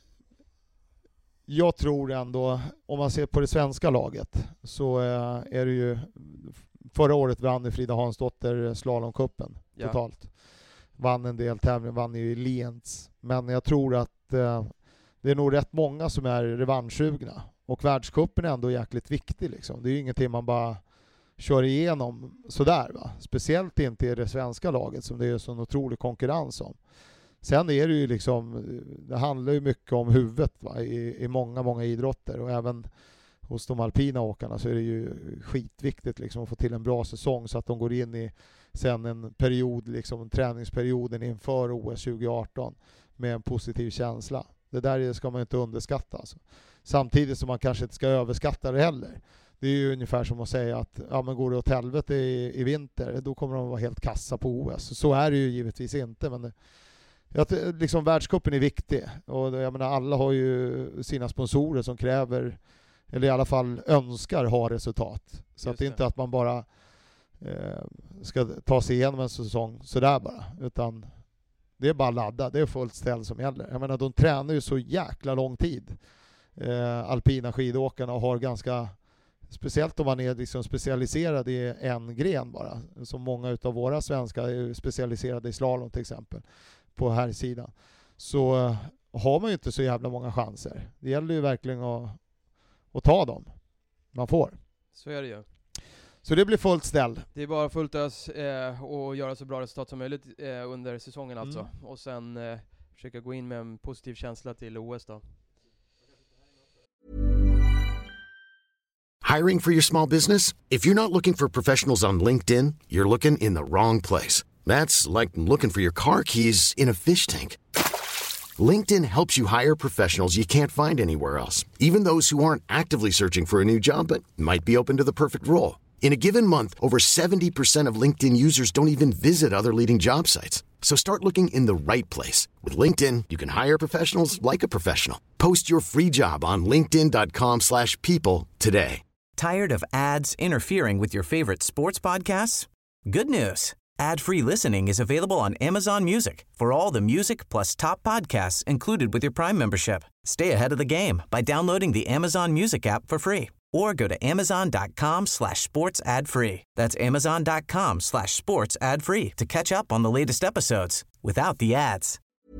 jag tror ändå, om man ser på det svenska laget, så är det ju, förra året vann Frida Hansdotter slalomcupen totalt. Vann en del tävlingar, vann ju i Lienz. Men jag tror att det är nog rätt många som är revanschsugna. Och världscupen är ändå jäkligt viktig liksom. Det är ju ingenting man bara kör igenom sådär va. Speciellt inte i det svenska laget som det är sån otrolig konkurrens om. Sen är det ju liksom, det handlar ju mycket om huvudet va? I många idrotter, och även hos de alpina åkarna så är det ju skitviktigt liksom att få till en bra säsong så att de går in i sen en period, liksom träningsperioden inför OS 2018 med en positiv känsla. Det där ska man inte underskatta alltså. Samtidigt som man kanske inte ska överskatta det heller. Det är ju ungefär som att säga att men går det åt helvete i vinter, då kommer de vara helt kassa på OS. Så är det ju givetvis inte, men liksom världscupen är viktig, och jag menar, alla har ju sina sponsorer som kräver, eller i alla fall önskar ha resultat. Så att det är inte att man bara ska ta sig igenom en säsong sådär bara, utan det är bara ladda, det är fullt ställ som gäller. Jag menar, de tränar ju så jäkla lång tid, alpina skidåkarna, och har ganska, speciellt om man är liksom specialiserad i en gren bara, som många utav våra svenskar är specialiserade i slalom till exempel på här sidan, så har man ju inte så jävla många chanser. Det gäller ju verkligen att ta dem man får. Så är det ju. Så det blir fullt ställ. Det är bara fullt ös och göra så bra resultat som möjligt under säsongen alltså. Och sen försöka gå in med en positiv känsla till OS då. Hiring for your small business? If you're not looking for professionals on LinkedIn, you're looking in the wrong place. That's like looking for your car keys in a fish tank. LinkedIn helps you hire professionals you can't find anywhere else, even those who aren't actively searching for a new job but might be open to the perfect role. In a given month, over 70% of LinkedIn users don't even visit other leading job sites. So start looking in the right place. With LinkedIn, you can hire professionals like a professional. Post your free job on linkedin.com/people today. Tired of ads interfering with your favorite sports podcasts? Good news. Ad-free listening is available on Amazon Music for all the music plus top podcasts included with your Prime membership. Stay ahead of the game by downloading the Amazon Music app for free or go to amazon.com/sports ad free. That's amazon.com/sports ad free to catch up on the latest episodes without the ads.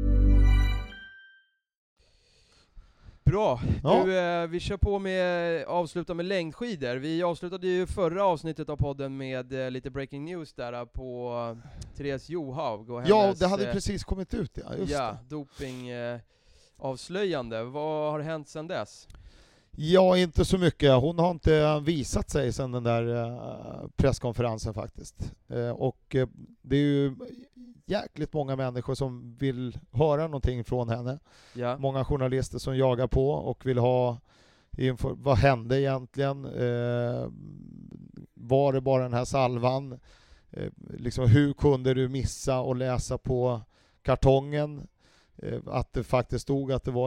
Bra. Ja. Du, vi kör på med avsluta med längdskidor. Vi avslutade ju förra avsnittet av podden med lite breaking news där på Therese Johaug och hennes, Ja, det hade precis kommit ut, just det. Doping avslöjande. Vad har hänt sedan dess? Ja, inte så mycket. Hon har inte visat sig sedan den där presskonferensen faktiskt. Och det är ju jäkligt många människor som vill höra någonting från henne. Ja. Många journalister som jagar på och vill ha info. Vad hände egentligen? Var det bara den här salvan? Liksom, hur kunde du missa och läsa på kartongen att det faktiskt stod att det var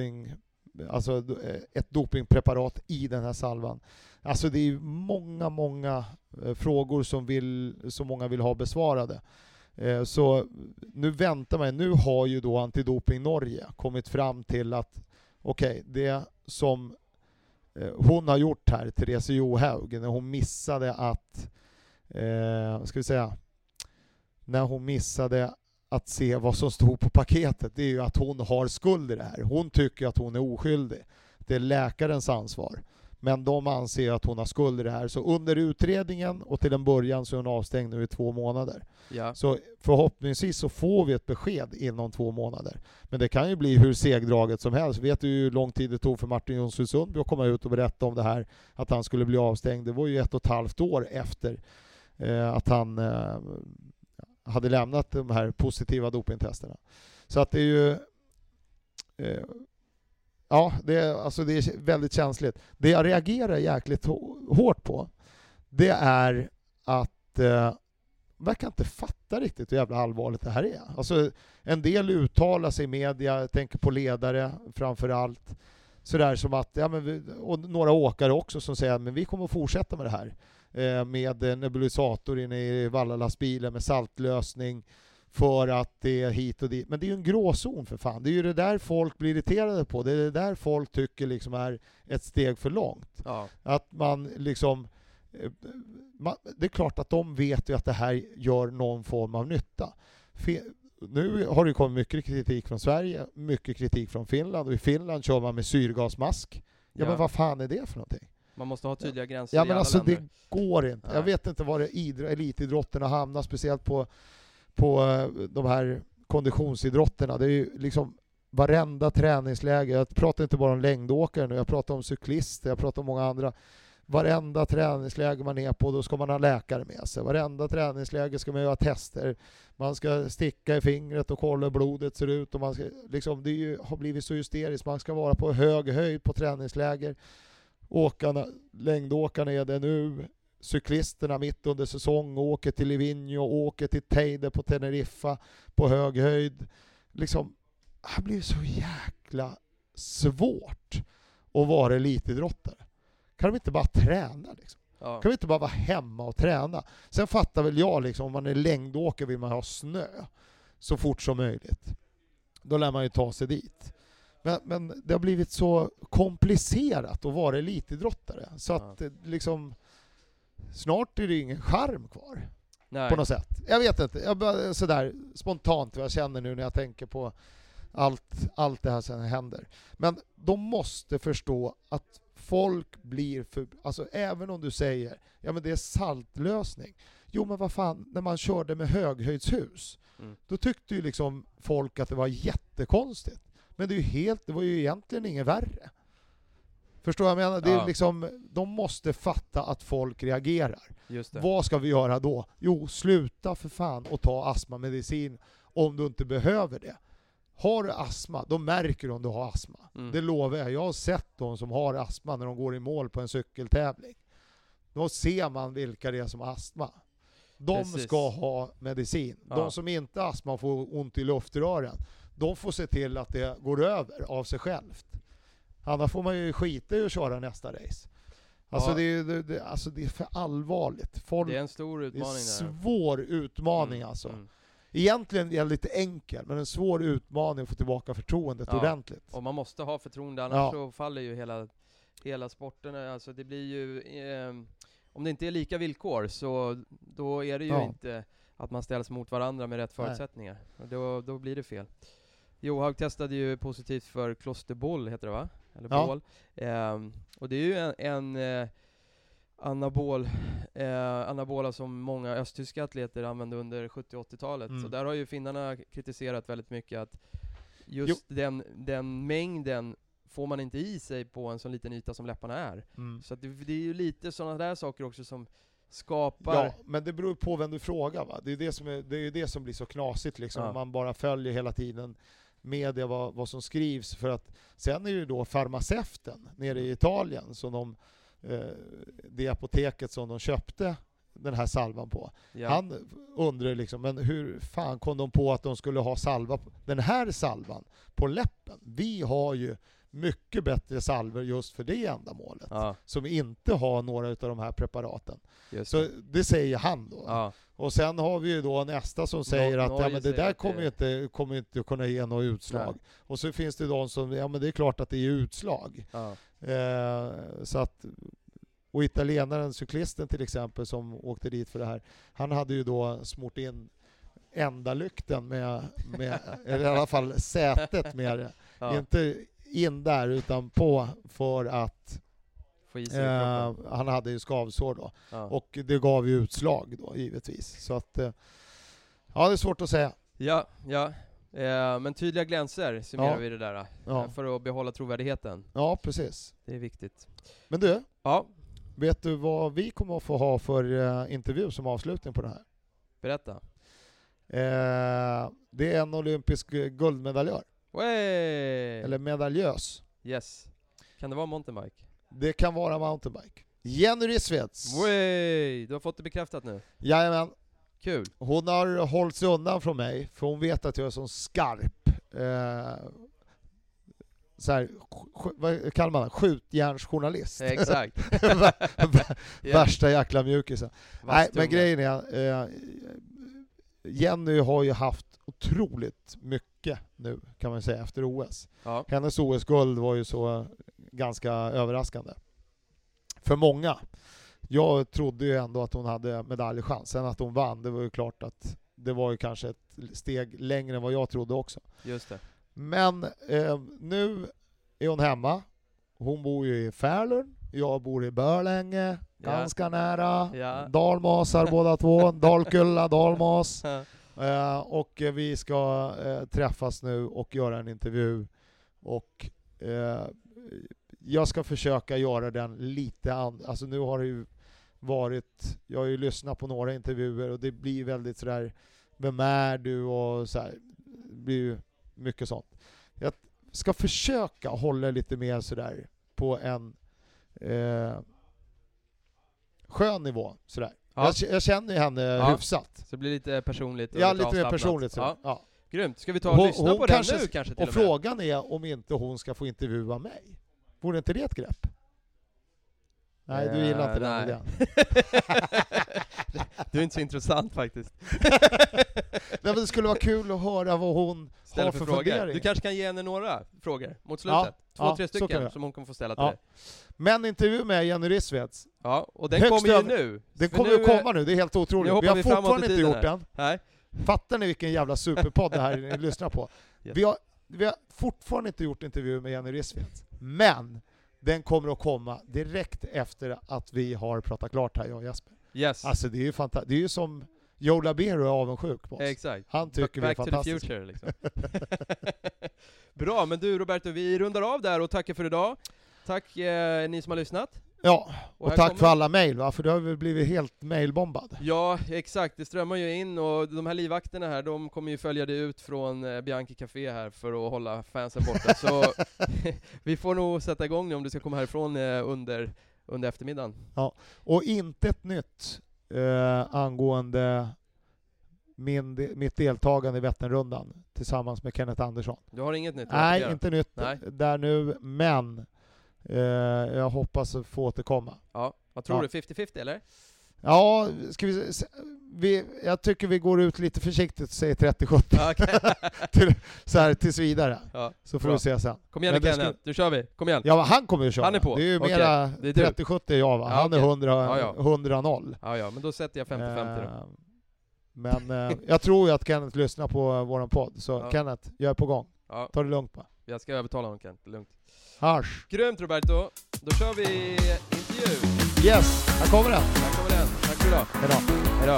ett dopingpreparat i den här salvan? Alltså det är många frågor som många vill ha besvarade. Så nu väntar man. Nu har ju då Antidoping Norge kommit fram till att det som hon har gjort här, Therese Johaug, när hon missade att se vad som stod på paketet, det är ju att hon har skuld i det här. Hon tycker att hon är oskyldig. Det är läkarens ansvar. Men de anser att hon har skuld i det här. Så under utredningen och till en början så är hon avstängd nu i 2 månader. Ja. Så förhoppningsvis så får vi ett besked inom 2 månader. Men det kan ju bli hur segdraget som helst. Vet du hur lång tid det tog för Martin Jonsson Sundby att komma ut och berätta om det här, att han skulle bli avstängd? Det var ju 1,5 år efter att han hade lämnat de här positiva dopingtesterna. Så att det är ju det är väldigt känsligt. Det jag reagerar jäkligt hårt på, det är att man kan inte fatta riktigt hur jävla allvarligt det här är. Alltså, en del uttalar sig i media, jag tänker på ledare framför allt, sådär som att, och några åkare också som säger men vi kommer att fortsätta med det här med nebulisator inne i vallalastbilen med saltlösning för att det är hit och dit. Men det är ju en gråzon för fan. Det är ju det där folk blir irriterade på. Det är det där folk tycker liksom är ett steg för långt. Ja. Att man liksom det är klart att de vet ju att det här gör någon form av nytta. Nu har det kommit mycket kritik från Sverige, mycket kritik från Finland, och i Finland kör man med syrgasmask. Ja. Men vad fan är det för någonting? Man måste ha tydliga gränser i alla alltså länder. Det går inte. Nej. Jag vet inte var elitidrotterna hamnar, speciellt på de här konditionsidrotterna. Det är ju liksom varenda träningsläge. Jag pratar inte bara om längdåkare nu, jag pratar om cyklister, jag pratar om många andra. Varenda träningsläge man är på, då ska man ha läkare med sig. Varenda träningsläge ska man göra tester. Man ska sticka i fingret och kolla hur blodet ser ut. Och man ska, liksom, det har blivit så hysteriskt. Man ska vara på hög höjd på träningsläger. Längdåkarna är det nu. Cyklisterna mitt under säsong åker till Livigno, åker till Teide på Teneriffa på hög höjd. Liksom, det blir så jäkla svårt att vara elitidrottare. Kan de inte bara träna liksom? Kan vi inte bara vara hemma och träna? Sen fattar väl jag liksom, om man är längdåkare vill man ha snö så fort som möjligt. Då lär man ju ta sig dit. Men det har blivit så komplicerat att vara elitidrottare så att liksom snart är det ingen charm kvar. Nej. På något sätt. Jag vet inte. Jag bara sådär spontant vad jag känner nu när jag tänker på allt det här som händer. Men de måste förstå att folk blir alltså även om du säger ja men det är saltlösning. Jo men vad fan, när man körde med höghöjdshus då tyckte ju liksom folk att det var jättekonstigt. Men det var ju egentligen inget värre. Förstår jag menar? Det är liksom, de måste fatta att folk reagerar. Just det. Vad ska vi göra då? Jo, sluta för fan och ta astmamedicin om du inte behöver det. Har du astma, då märker du om du har astma. Det lovar jag. Jag har sett de som har astma när de går i mål på en cykeltävling. Då ser man vilka det är som har astma. De ska ha medicin. De som inte har astma får ont i luftrören. De får se till att det går över av sig självt. Annars får man ju skita i att köra nästa race. Alltså, det är för allvarligt. Det är en stor utmaning. Det är en svår utmaning alltså. Egentligen är det lite enkel, men en svår utmaning att få tillbaka förtroendet ordentligt. Och man måste ha förtroende, annars så faller ju hela sporten. Alltså det blir ju, om det inte är lika villkor så då är det ju inte att man ställs mot varandra med rätt förutsättningar. Då blir det fel. Johaug testade ju positivt för klosterboll, heter det va? Eller boll. Och det är ju en anabola som många östtyska atleter använde under 70-80-talet. Så där har ju finnarna kritiserat väldigt mycket att just den mängden får man inte i sig på en sån liten yta som läpparna är. Så att det är ju lite sådana där saker också som skapar... Ja, men det beror på vem du frågar va? Det är ju det som blir så knasigt liksom. Man bara följer hela tiden media vad som skrivs, för att sen är ju då farmaceuten nere i Italien som det apoteket som de köpte den här salvan på. Han undrar liksom, men hur fan kom de på att de skulle ha den här salvan på läppen? Vi har ju mycket bättre salver just för det ändamålet som inte har några av de här preparaten. Så det säger han då. Och sen har vi ju då nästa som säger att men det där kommer inte kunna ge något utslag. Nej. Och så finns det de som, men det är klart att det är utslag. Så att, och italienaren, cyklisten till exempel som åkte dit för det här, han hade ju då smort in ändalykten med eller i alla fall sätet med inte in där utan på, för att han hade ju skavsår då. Och det gav ju utslag då givetvis. Så att det är svårt att säga. Men tydliga gränser summerar vi det där för att behålla trovärdigheten. Ja, precis. Det är viktigt. Men du, vet du vad vi kommer att få ha för intervju som avslutning på det här? Berätta. Det är en olympisk guldmedaljör. Eller medaljös. Yes. Kan det vara mountainbike? Det kan vara mountainbike. Jenny Rissveds. Du har fått det bekräftat nu. Jajamän. Kul. Hon har hållit sig undan från mig för hon vet att jag är så skarp så här, vad kallar man det? Skjutjärnsjournalist. Exakt. Värsta jäkla mjukisen. Nej, men grejen är Jenny har ju haft otroligt mycket nu kan man säga efter OS. Hennes OS-guld var ju så ganska överraskande för många. Jag trodde ju ändå att hon hade medaljchans. Sen att hon vann, det var ju klart att det var ju kanske ett steg längre än vad jag trodde också. Just det. Men nu är hon hemma. Hon bor ju i Färlund. Jag bor i Börlänge. Ganska nära. Dalmasar båda två. Dalkulla, Dalmas. Och vi ska träffas nu och göra en intervju. Och jag ska försöka göra den lite alltså nu har det ju varit, jag har ju lyssnat på några intervjuer och det blir väldigt sådär, vem är du och så här, det blir ju mycket sånt. Jag ska försöka hålla lite mer sådär på en skön nivå sådär. Jag känner henne hyfsat. Så det blir lite personligt. Ja, lite mer personligt. Grymt. Ska vi ta och lyssna på den nu kanske till och frågan är om inte hon ska få intervjua mig. Vore inte det ett grepp? Nej, du gillar inte den idén. Du är inte så intressant faktiskt. Nej, det skulle vara kul att höra vad hon ställer har för fundering. Du kanske kan ge henne några frågor mot slutet. 2-3 stycken som hon kommer få ställa till dig. Men intervju med Jenny Rissveds. Ja, och den kommer ju nu. Den kommer ju komma nu, det är helt otroligt. Vi har fortfarande inte gjort den. Nej. Fattar ni vilken jävla superpodd det här ni lyssnar på? Yes. Vi har fortfarande inte gjort intervju med Jenny Rissveds. Men den kommer att komma direkt efter att vi har pratat klart här, jag och Jesper. Yes. Alltså det är ju fantastiskt. Det är ju som Joe Labero är avundsjuk på oss. Exakt. Han tycker vi är fantastiskt. Back to the future liksom. Bra, men du Roberto, vi rundar av där och tackar för idag. Tack ni som har lyssnat. Ja, och tack för alla mejl, va? För det har väl blivit helt mejlbombad. Ja, exakt. Det strömmar ju in och de här livvakterna här, de kommer ju följa dig ut från Bianchi Café här för att hålla fansen borta. Så vi får nog sätta igång nu om du ska komma härifrån under eftermiddagen. Ja, och inte ett nytt angående mitt deltagande i Vätternrundan tillsammans med Kenneth Andersson. Du har inget nytt? Nej, inte nytt där nu, men jag hoppas att få återkomma. Ja, vad tror du? 50-50 eller? Ja, jag tycker vi går ut lite försiktigt och säger 30-70. Okay. Så här tills vidare. Ja, så får vi se sen. Kom igen Kenneth, nu kör vi. Kom igen. Ja, han kommer ju köra. Han är på. Det är ju mera 30-70 jag, va? Han är 100-0. Ja, men då sätter jag 50-50 då. Men jag tror ju att Kenneth lyssnar på våran podd. Så Kenneth, jag är på gång. Ja. Ta det lugnt bara. Jag ska övertala honom, Kenneth. Lugnt. Hörs. Grymt Roberto. Då kör vi intervju. Yes, här kommer den. Tack för idag. Hejdå.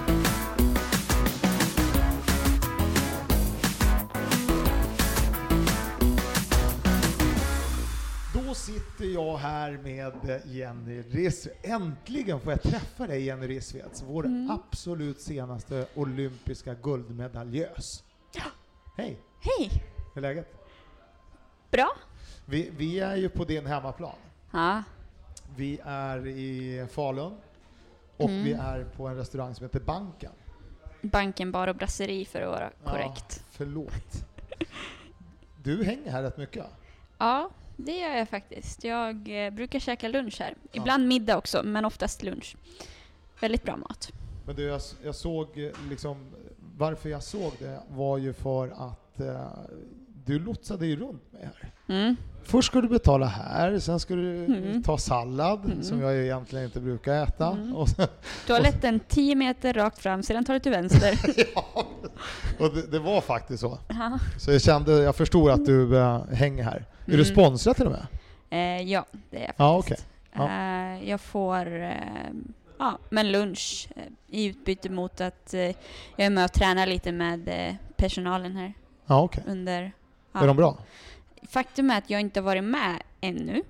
Då sitter jag här med Jenny Rissveds. Äntligen får jag träffa dig, Jenny Rissveds. Vår absolut senaste olympiska guldmedaljös. Ja. Hej. Hej. Hur är läget? Bra. Vi är ju på din hemmaplan. Ja. Vi är i Falun och vi är på en restaurang som heter Banken. Banken bar och brasseri för att vara korrekt. Ja, förlåt. Du hänger här rätt mycket. Ja, det gör jag faktiskt. Jag brukar käka lunch här. Ibland middag också, men oftast lunch. Väldigt bra mat. Men du, jag såg liksom, varför jag såg det var ju för att du lotsade ju runt mig här. Först ska du betala här, sen ska du ta sallad som jag egentligen inte brukar äta. Och sen, toaletten 10 meter rakt fram, sedan tar du till vänster. Ja, och det var faktiskt så. Så jag förstod att du hänger här. Är du sponsrad till och med? Ja, det är jag faktiskt. Okay. Jag får men lunch i utbyte mot att jag är med och tränar lite med personalen här. Ja, okej. Är de bra? Faktum är att jag inte har varit med ännu.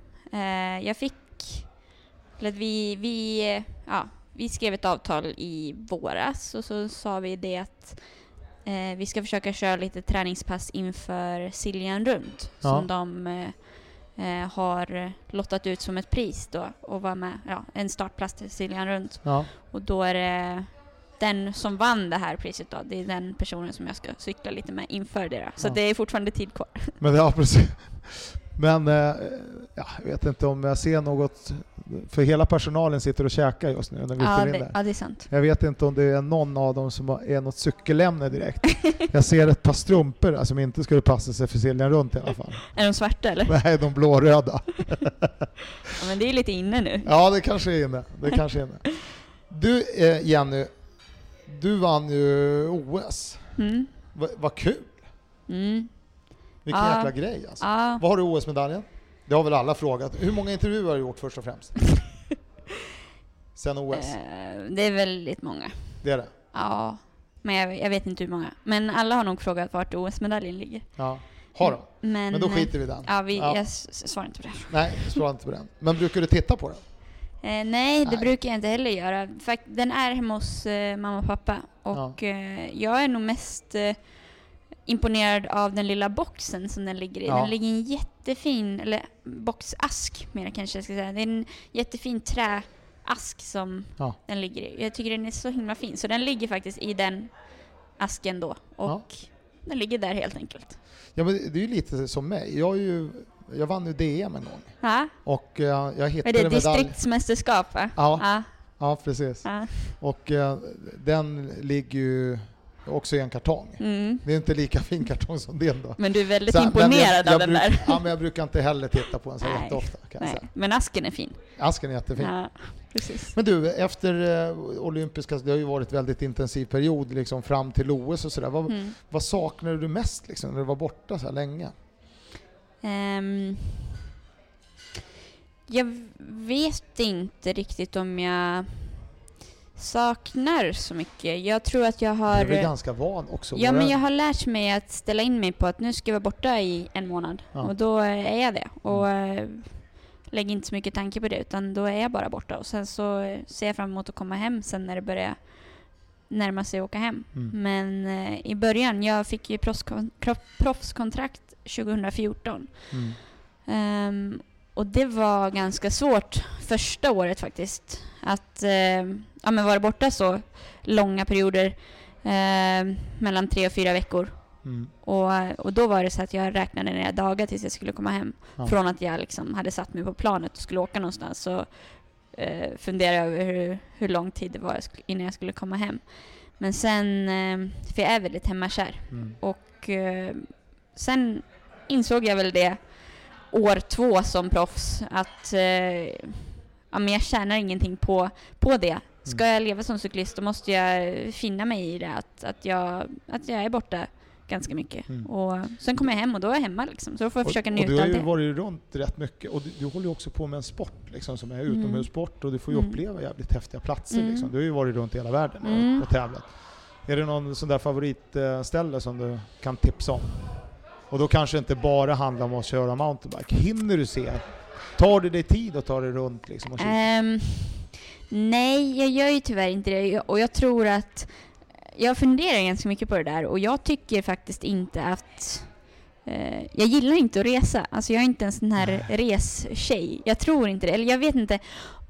Vi skrev ett avtal i våras och så sa vi det att vi ska försöka köra lite träningspass inför Siljan runt som de har lottat ut som ett pris då och var med en startplats till Siljan runt. Ja. Och då är det den som vann det här priset då, det är den personen som jag ska cykla lite med inför det. Så det är fortfarande tid kvar. Men precis. Men jag vet inte om jag ser något, för hela personalen sitter och käkar just nu när vi är inne. Ja, det är sant. Jag vet inte om det är någon av dem som är något cykelämne direkt. Jag ser ett par strumpor som inte skulle passa sig för Siljan runt i alla fall. Är de svarta eller? Nej, de blåröda. Ja, men det är lite inne nu. Ja, det kanske är inne. Du, Jenny, du vann ju OS. Vad kul. Vilken jäkla grej alltså. Vad har du OS-medaljen? Det har väl alla frågat. Hur många intervjuer har du gjort först och främst? Sen OS? Det är väldigt många. Det är det? Ja, men jag vet inte hur många. Men alla har nog frågat vart OS-medaljen ligger. Ja, har de? Men då skiter vi i den. Jag svarar inte på det. Nej, jag svarar inte på den. Men brukar du titta på den? Nej, det brukar jag inte heller göra. Den är hemma hos mamma och pappa. Och jag är nog mest imponerad av den lilla boxen som den ligger i. Den ligger i en jättefin, eller boxask mer kanske jag ska säga. Det är en jättefin träask som den ligger i. Jag tycker den är så himla fin. Så den ligger faktiskt i den asken då. Och den ligger där helt enkelt. Ja, men det är ju lite som mig. Jag är ju jag vann ju DM en gång. Ja. Och jag hittade är det distriktsmästerskap, va? Ja, precis. Ja. Och den ligger ju också i en kartong. Det är inte lika fin kartong som den då. Men du är väldigt imponerad av den där. Ja, men jag brukar inte heller titta på den så jätteofta. Men asken är fin. Asken är jättefin. Ja, precis. Men du, efter olympiska, det har ju varit väldigt intensiv period liksom, fram till OS och sådär. Vad saknar du mest liksom, när du var borta så här länge? Jag vet inte riktigt om jag saknar så mycket. Jag tror att jag har... Jag är väl ganska van också. Ja, men jag har lärt mig att ställa in mig på att nu ska jag vara borta i 1 månad. Ja. Och då är jag det. Och lägger inte så mycket tanke på det, utan då är jag bara borta. Och sen så ser jag fram emot att komma hem sen när det börjar närma sig att åka hem. Men i början, jag fick ju proffskontrakt 2014. Och det var ganska svårt första året faktiskt. Att vara borta så långa perioder, mellan 3 och 4 veckor. Och då var det så att jag räknade några dagar tills jag skulle komma hem. Från att jag liksom hade satt mig på planet och skulle åka någonstans, så funderade jag över hur lång tid det var innan jag skulle komma hem. Men sen, för jag är väldigt hemmakär. Och sen insåg jag väl det år 2 som proffs att men jag tjänar ingenting på det. Ska jag leva som cyklist, då måste jag finna mig i det, att jag är borta ganska mycket. Och sen kommer jag hem och då är jag hemma liksom. Så då får jag försöka njuta av det. Och du har ju varit runt rätt mycket, och du håller ju också på med en sport liksom, som är utomhussport, och du får ju uppleva jävligt häftiga platser liksom. Du har ju varit runt hela världen och tävlat. Är det någon sån där favoritställe som du kan tipsa om? Och då kanske inte bara handlar om att köra mountainbike. Hinner du se? Tar du dig tid och tar dig runt liksom? Nej, jag gör ju tyvärr inte det. Och jag tror att jag funderar ganska mycket på det där. Och jag tycker faktiskt inte att... jag gillar inte att resa. Alltså jag är inte en sån här restjej. Jag tror inte det. Eller jag vet inte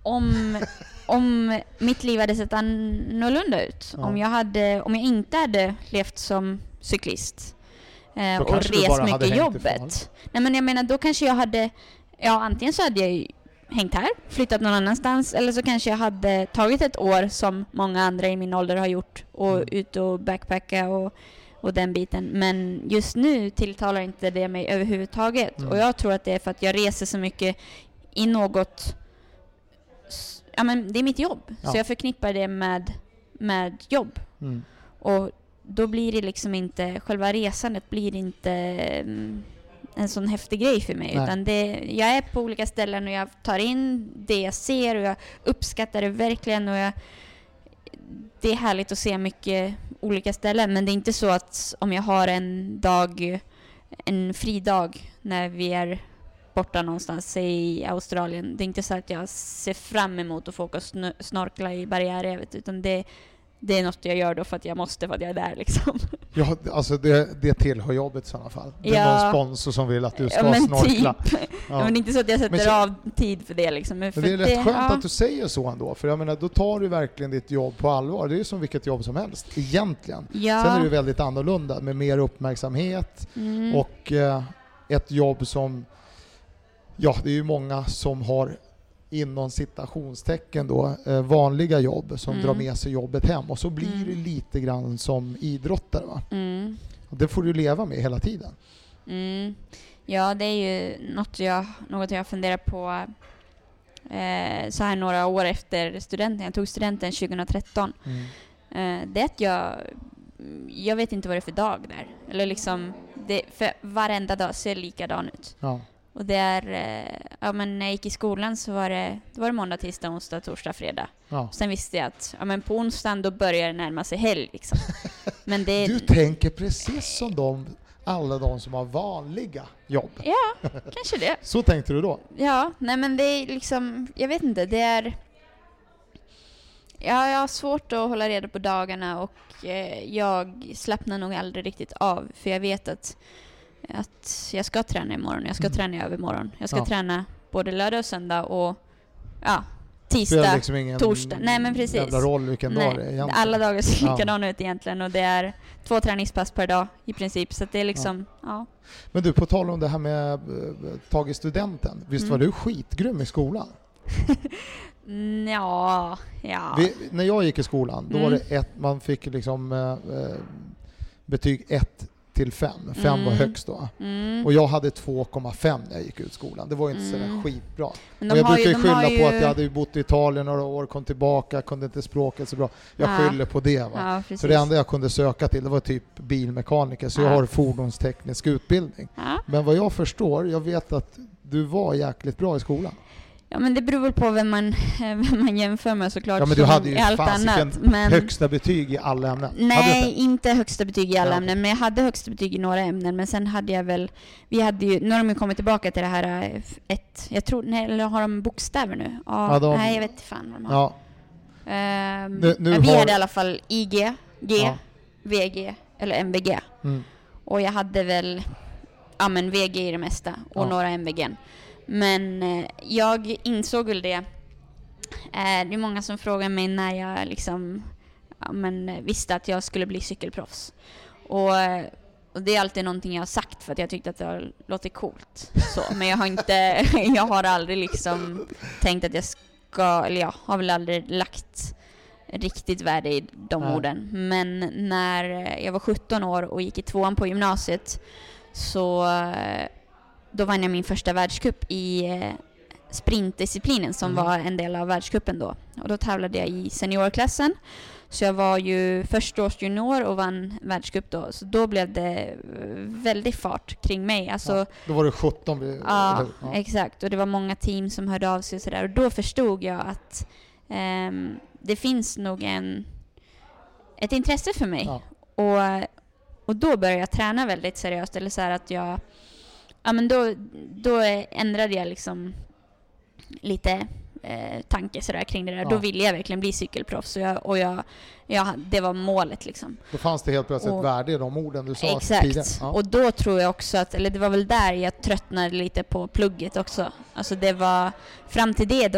om mitt liv hade sett annorlunda ut. Om jag inte hade levt som cyklist. Och rest mycket i jobbet. Nej, men jag menar, då kanske jag hade... Ja, antingen så hade jag ju hängt här, flyttat någon annanstans, eller så kanske jag hade tagit ett år som många andra i min ålder har gjort och ut och backpacka och den biten. Men just nu tilltalar inte det mig överhuvudtaget. Och jag tror att det är för att jag reser så mycket i något... Ja, men det är mitt jobb. Så jag förknippar det med jobb. Och då blir det liksom inte... Själva resandet blir inte... en sån häftig grej för mig. Utan jag är på olika ställen och jag tar in det jag ser och jag uppskattar det verkligen, och det är härligt att se mycket olika ställen, men det är inte så att om jag har en fri dag när vi är borta någonstans i Australien, det är inte så att jag ser fram emot att få åka och snorkla i barriärrevet, utan det är något jag gör då för att jag måste, för att jag är där liksom. Ja, alltså det tillhör jobbet i sådana fall. Det är någon sponsor som vill att du ska snorkla. Typ. Ja. Men det är inte så att jag sätter av tid för det liksom. Men det är rätt skönt att du säger så ändå. För jag menar, då tar du verkligen ditt jobb på allvar. Det är ju som vilket jobb som helst, egentligen. Ja. Sen är det väldigt annorlunda med mer uppmärksamhet. Och ett jobb som... Ja, det är ju många som har... inom citationstecken då, vanliga jobb som drar med sig jobbet hem, och så blir det lite grann som idrottare, va? Och det får du leva med hela tiden. Ja, det är ju något jag funderar på så här några år efter studenten. Jag tog studenten 2013. Det är att jag vet inte vad det är för dag där. Eller liksom, för varenda dag ser likadan ut. Ja. Och det är, men när jag gick i skolan så var det måndag, tisdag, onsdag, torsdag, fredag. Ja. Sen visste jag att på onsdagen då börjar det närma sig helg liksom. Men du tänker precis som alla de som har vanliga jobb. Ja, kanske det. Så tänkte du då? Ja, nej men det är liksom, jag vet inte, det är... Ja, jag har svårt att hålla reda på dagarna, och jag slappnar nog aldrig riktigt av, för jag vet att jag ska träna imorgon, jag ska träna övermorgon. Jag ska träna både lördag och söndag och tisdag, liksom ingen torsdag. Nej, men precis. Jävla roll vilken dag det är egentligen. Alla dagar ser likadana ut egentligen, och det är 2 träningspass per dag i princip, så att det är liksom, ja. Men du, på tal om det här med tagit studenten, visst var du skitgrym i skolan? Ja. När jag gick i skolan, då var det man fick liksom betyg 1 till 5. 5 var högst då. Och jag hade 2,5 när jag gick ut skolan. Det var ju inte så där skitbra. Men jag brukar skylla på att jag hade bott i Italien några år, kom tillbaka, kunde inte språket så bra. Jag skyller på det. Va? Ja, så det enda jag kunde söka till, det var typ bilmekaniker. Så jag har fordonsteknisk utbildning. Ja. Men vad jag förstår, jag vet att du var jäkligt bra i skolan. Ja, men det beror väl på vem man jämför med, såklart. Ja, men du hade ju allt annat. Men högsta betyg i alla ämnen. Nej, inte högsta betyg i alla ämnen, men jag hade högsta betyg i några ämnen. Men sen hade jag väl, nu har de ju kommit tillbaka till det här jag tror, eller har de bokstäver nu? Nej, jag vet inte fan vad de har. Ja. Vi hade i alla fall IG, G, VG eller MVG. Och jag hade väl VG i det mesta och några MVG. Men jag insåg väl det. Det är många som frågar mig när jag liksom visste att jag skulle bli cykelproffs. Och det är alltid någonting jag har sagt för att jag tyckte att det låter coolt. Så, men jag har aldrig liksom tänkt att jag ska, eller jag har väl aldrig lagt riktigt värde i de orden. Men när jag var 17 år och gick i 2:an på gymnasiet, så då vann jag min första världscup i sprintdisciplinen som var en del av världscupen då. Och då tävlade jag i seniorklassen. Så jag var ju förstaårsjunior och vann världscup då. Så då blev det väldigt fart kring mig. Alltså, då var det 17. Ja, exakt. Och det var många team som hörde av sig och sådär. Och då förstod jag att det finns nog ett intresse för mig. Ja. Och då började jag träna väldigt seriöst. Eller så här att jag... Ja, men då ändrade jag liksom lite tanke sådär kring det där. Ja. Då ville jag verkligen bli cykelproffs, och det var målet liksom. Då fanns det helt plötsligt ett värde i de orden du sa. Exakt. Ja. Och då tror jag också att, eller det var väl där jag tröttnade lite på plugget också. Alltså det var, fram till det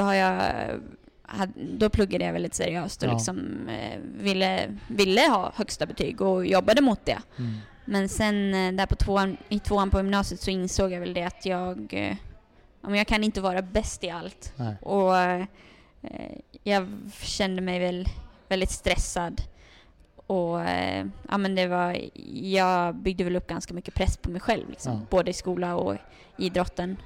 då pluggade jag väldigt seriöst och liksom ville ha högsta betyg och jobbade mot det. Men sen där i 2:an på gymnasiet så insåg jag väl det att jag kan inte vara bäst i allt. Nej. Och jag kände mig väl väldigt stressad. Och jag byggde väl upp ganska mycket press på mig själv liksom, både i skola och i idrotten.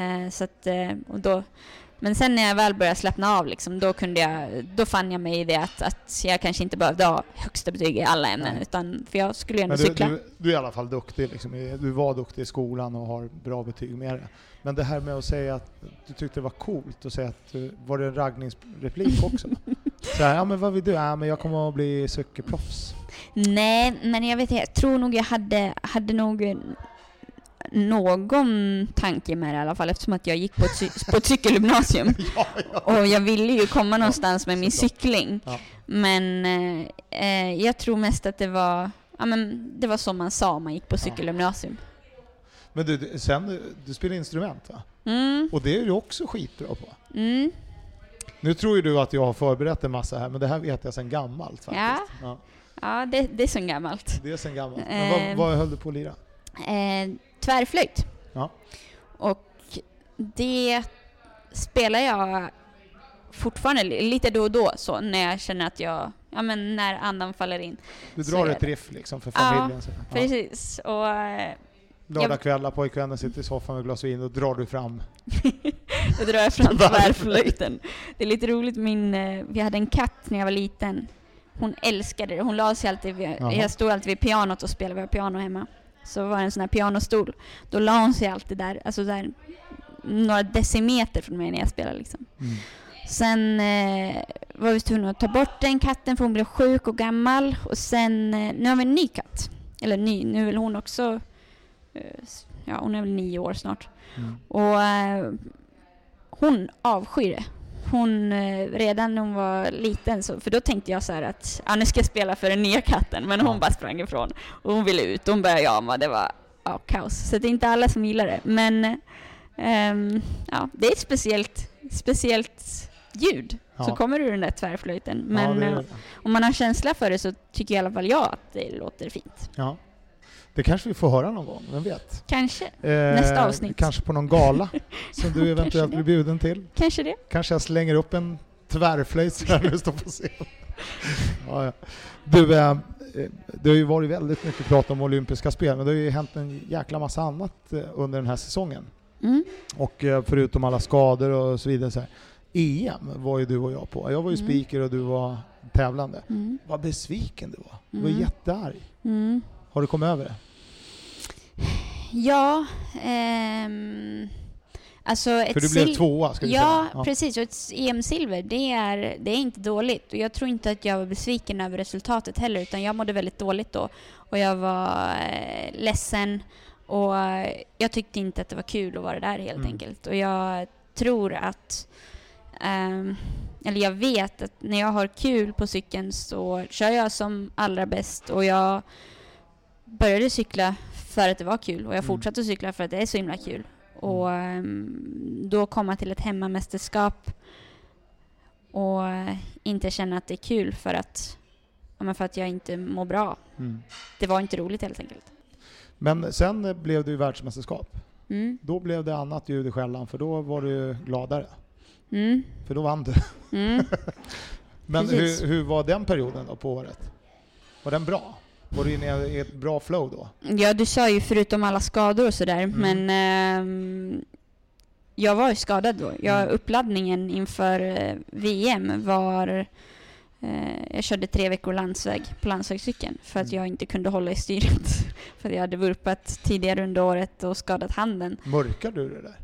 Men sen när jag väl började slappna av liksom, då fann jag mig i det att jag kanske inte behövde ha högsta betyg i alla ämnen, utan för jag skulle gärna cykla. Du är i alla fall duktig liksom. Du var duktig i skolan och har bra betyg med det. Men det här med att säga att du tyckte det var coolt och säga att var det en raggningsreplik också? Så här, men vad vill du? Men jag kommer att bli cykelproffs. Nej, men jag tror nog jag hade nog någon tanke med det i alla fall, eftersom att jag gick på ett cykelgymnasium. Och jag ville ju komma någonstans med min cykling. Ja. Men jag tror mest att det var som man sa om man gick på cykelgymnasium. Men du spelar instrument, va? Och det är du också skitbra på. Nu tror ju du att jag har förberett en massa här, men det här vet jag sedan gammalt faktiskt. Ja, det är sedan gammalt. Det är sedan gammalt. Men vad höll du på att lira? Tvärflöjt. Ja. Och det spelar jag fortfarande lite då och då, så när jag känner att när andan faller in. Du drar ett riff liksom för familjen. Ja, precis. Och lördagskvällar, pojkvännen sitter i soffan med glas vin och drar du fram. Då drar jag fram tvärflöjten. Det är lite roligt, vi hade en katt när jag var liten. Hon älskade det. Hon la sig alltid jag stod alltid vid pianot och spelade. Vi har piano hemma. Så var det en sån här pianostol. Då la hon sig alltid där, alltså där några decimeter från mig när jag spelade liksom. Sen var vi tvungna att ta bort den katten för hon blev sjuk och gammal. Och sen, nu har vi en ny katt. Eller nu är väl hon också, hon är väl 9 år snart. Och hon avskyr det. Hon redan när hon var liten, för då tänkte jag så här att nu ska jag spela för den nya katten, men hon bara sprang ifrån och hon ville ut, hon började jama, det var kaos. Så det är inte alla som gillar det, men det är ett speciellt ljud. så kommer du den där tvärflöjten. Men om man har känsla för det så tycker i alla fall jag att det låter fint. Ja. Det kanske vi får höra någon gång, vem vet? Kanske, nästa avsnitt. Kanske på någon gala som du eventuellt blir bjuden till. Kanske det. Kanske jag slänger upp en tvärflöjt så här nu står på scen. Ja. Du, det har ju varit väldigt mycket prat om olympiska spel, men det har ju hänt en jäkla massa annat under den här säsongen. Och förutom alla skador och så vidare så här. EM var ju du och jag på. Jag var ju speaker och du var tävlande. Vad besviken du var. Du var jättearg. Har du kommit över det? Ja, alltså för du blev tvåa, ska vi säga. Ja, precis. Och ett EM-silver, det är inte dåligt. Och jag tror inte att jag var besviken över resultatet heller, utan jag mådde väldigt dåligt då. Och jag var ledsen. Och jag tyckte inte att det var kul att vara där helt enkelt. Och jag tror att eller jag vet att när jag har kul på cykeln så kör jag som allra bäst. Och jag började cykla för att det var kul. Och jag fortsatte att cykla för att det är så himla kul. Och då komma till ett hemmamästerskap och inte känna att det är kul för att jag inte mår bra. Det var inte roligt helt enkelt. Men sen blev du världsmästerskap. Då blev det annat ljud i skällan, för då var du gladare. För då vann du. Men hur var den perioden då på året? Var den bra? Var du inne i ett bra flow då? Ja, du sa ju förutom alla skador och sådär. Men jag var ju skadad då. Uppladdningen inför VM var... jag körde 3 veckor landsväg på landsvägscykeln för att jag inte kunde hålla i styret. För att jag hade vurpat tidigare under året och skadat handen. Mörkade du det där?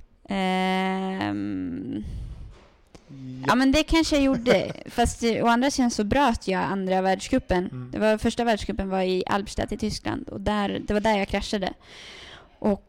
Ja, men det kanske jag gjorde. Fast å andra sidan så bröt jag andra världscupen. Det var första världscupen var i Albstadt i Tyskland. Och det var där jag kraschade. Och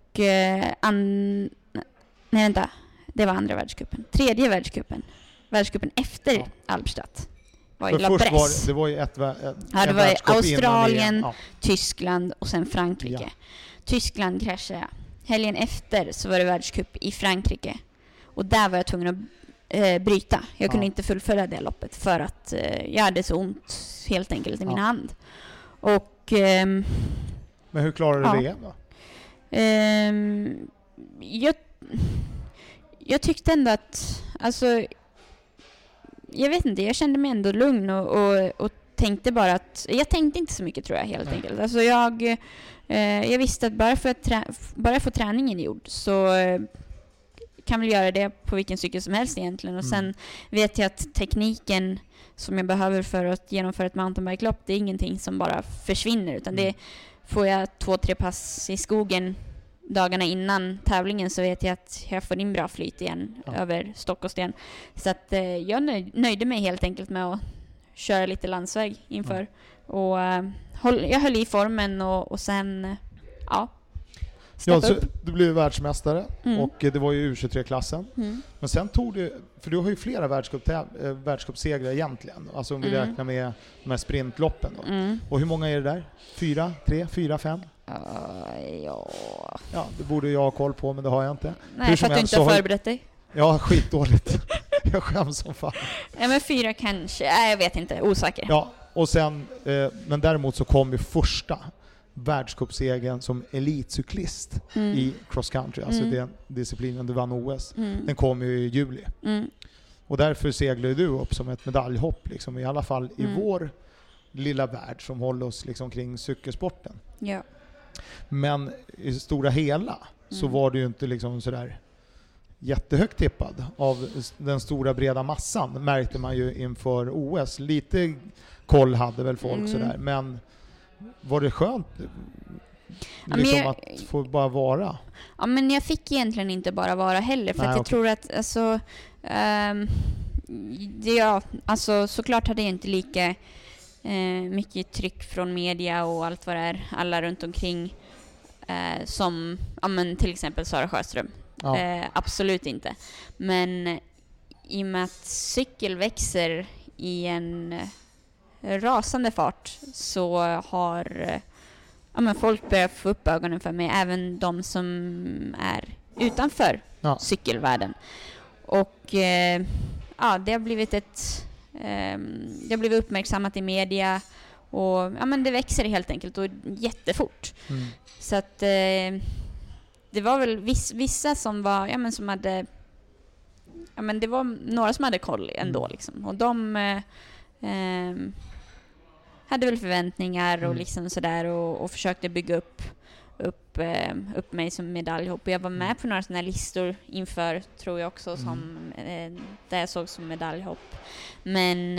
det var andra världscupen. Tredje världscupen. Världscupen efter Albstadt. Var i La Bresse. Det var ju det var i Australien, Tyskland och sen Frankrike. Tyskland kraschade jag. Helgen efter så var det världscup i Frankrike. Och där var jag tvungen att bryta. Jag kunde inte fullfölja det loppet för att jag hade så ont helt enkelt i min hand. Och men hur klarade du det då? Jag tyckte ändå att jag vet inte, jag kände mig ändå lugn och tänkte bara att jag tänkte inte så mycket tror jag helt enkelt. Alltså jag visste att bara för få träningen gjord så kan väl göra det på vilken cykel som helst egentligen. Och sen vet jag att tekniken som jag behöver för att genomföra ett mountainbike-lopp, det är ingenting som bara försvinner, utan det får jag 2-3 pass i skogen dagarna innan tävlingen så vet jag att jag får in bra flyt igen över stock och sten. Så att jag nöjde mig helt enkelt med att köra lite landsväg inför. Och jag höll i formen och sen så du blev världsmästare och det var ju U23-klassen. Men sen tog du, för du har ju flera världscupsegrar egentligen. Alltså om vi räknar med de här sprintloppen då. Och hur många är det där? 4, 3, 4, 5? Ja, det borde jag ha koll på, men det har jag inte. Nej, för att du inte har förberett dig. Ja, skitdåligt. Jag skäms som fan. Ja, men 4 kanske. Nej, jag vet inte. Osäker. Ja, och sen, men däremot så kom ju första världscupsegern som elitcyklist i cross country, alltså den disciplinen du vann OS. Den kom ju i juli. Och därför seglade du upp som ett medaljhopp liksom, i alla fall i vår lilla värld som håller oss liksom kring cykelsporten. Ja. Men i stora hela så var det ju inte liksom sådär jättehögt tippad av den stora breda massan, märkte man ju inför OS. Lite koll hade väl folk sådär, men var det skönt liksom att få bara vara? Ja, men jag fick egentligen inte bara vara heller, för att jag tror att såklart hade jag inte lika mycket tryck från media och allt vad det är, alla runt omkring som till exempel Sara Sjöström. Absolut inte. Men i och med att cykel växer i en rasande fart så har folk börjat få upp ögonen för mig, även de som är utanför cykelvärlden. Och det har blivit det har blivit uppmärksammat i media och men det växer helt enkelt och jättefort. Så att det var väl vissa som var som hade det var några som hade koll ändå liksom, och de hade väl förväntningar och liksom sådär och försökte bygga upp mig som medaljhopp. Jag var med på några sådana här listor inför, tror jag också, som där jag såg som medaljhopp. Men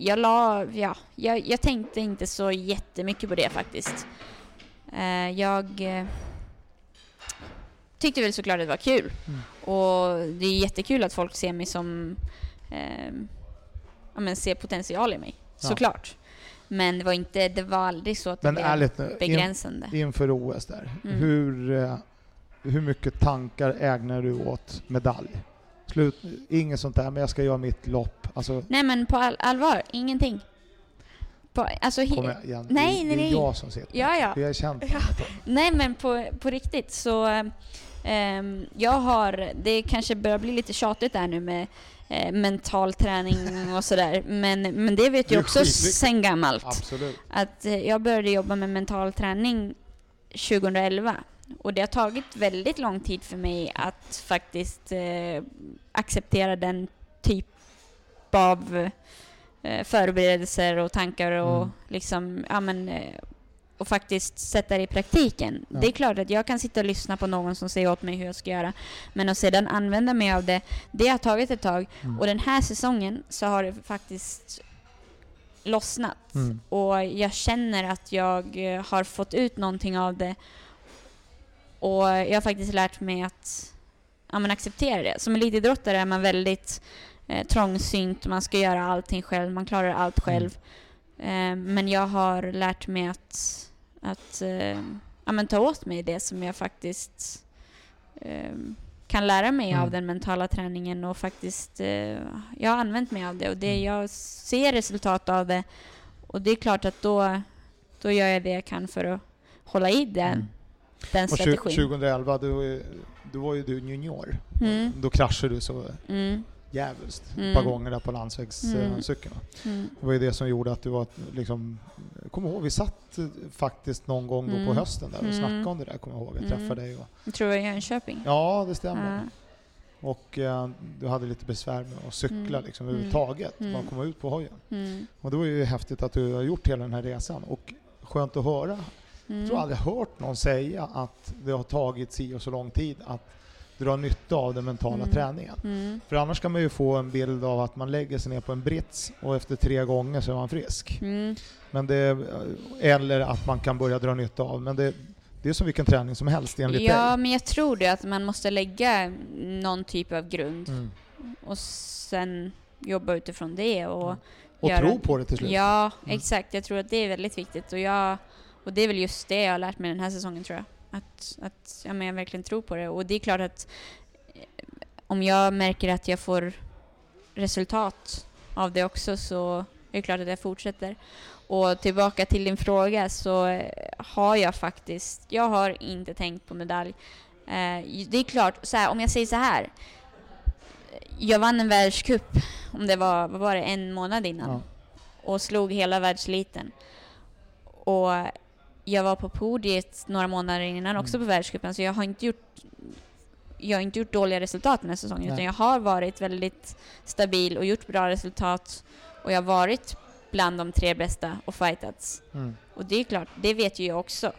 jag tänkte inte så jättemycket på det faktiskt. Jag tyckte väl såklart att det var kul. Och det är jättekul att folk ser mig som ser potential i mig, såklart. Men det var aldrig så att det blev begränsande. Inför OS där, hur mycket tankar ägnar du åt medalj? Inget sånt där, men jag ska göra mitt lopp. Alltså, nej, men på allvar, ingenting. Nej, det är jag som sitter. Ja. Jag är känd. Nej, men på riktigt så jag har, det kanske börjar bli lite tjatigt där nu med mental träning och sådär, men det vet jag också sen gammalt. Absolut. Att jag började jobba med mental träning 2011 och det har tagit väldigt lång tid för mig att faktiskt acceptera den typ av förberedelser och tankar och liksom och faktiskt sätta det i praktiken. Det är klart att jag kan sitta och lyssna på någon som säger åt mig hur jag ska göra, men att sedan använda mig av det har tagit ett tag. Och den här säsongen så har det faktiskt lossnat. Och jag känner att jag har fått ut någonting av det. Och jag har faktiskt lärt mig att acceptera det. Som elitidrottare är man väldigt trångsynt, man ska göra allting själv, man klarar allt själv. Men jag har lärt mig att ta åt mig det som jag faktiskt kan lära mig av den mentala träningen, och faktiskt jag har använt mig av det, och det jag ser resultat av det, och det är klart att då gör jag det jag kan för att hålla i den strategin. 2011 då var ju du junior. Då kraschade du så jävligt ett par gånger där på landsvägscykeln. Det var ju det som gjorde att du var liksom, kom ihåg, vi satt faktiskt någon gång då på hösten där och snackade om det där, kommer ihåg, jag träffade dig. Jag tror jag är i Jönköping. Ja, det stämmer. Och du hade lite besvär med att cykla liksom överhuvudtaget, bara komma ut på hojen. Och det var ju häftigt att du har gjort hela den här resan, och skönt att höra. Jag tror aldrig hört någon säga att det har tagit sig och så lång tid att dra nytta av den mentala träningen. För annars kan man ju få en bild av att man lägger sig ner på en brits och efter 3 gånger så är man frisk. Men eller att man kan börja dra nytta av. Men det är som vilken träning som helst enligt dig. Ja, men jag tror det, att man måste lägga någon typ av grund och sen jobba utifrån det och tro på det till slut. Ja, exakt. Jag tror att det är väldigt viktigt, och det är väl just det jag har lärt mig den här säsongen, tror jag. Att jag verkligen tror på det. Och det är klart att om jag märker att jag får resultat av det också, så är det klart att jag fortsätter. Och tillbaka till din fråga, så har jag har inte tänkt på medalj. Det är klart, så här, om jag säger så här, jag vann en världscup, om det var, vad var det, 1 månad innan, och slog hela världsliten. Och jag var på podiet några månader innan också på världscupen, så jag har inte gjort dåliga resultat den här säsongen, utan jag har varit väldigt stabil och gjort bra resultat, och jag har varit bland de 3 bästa och fightats. Och det är klart, det vet ju jag också.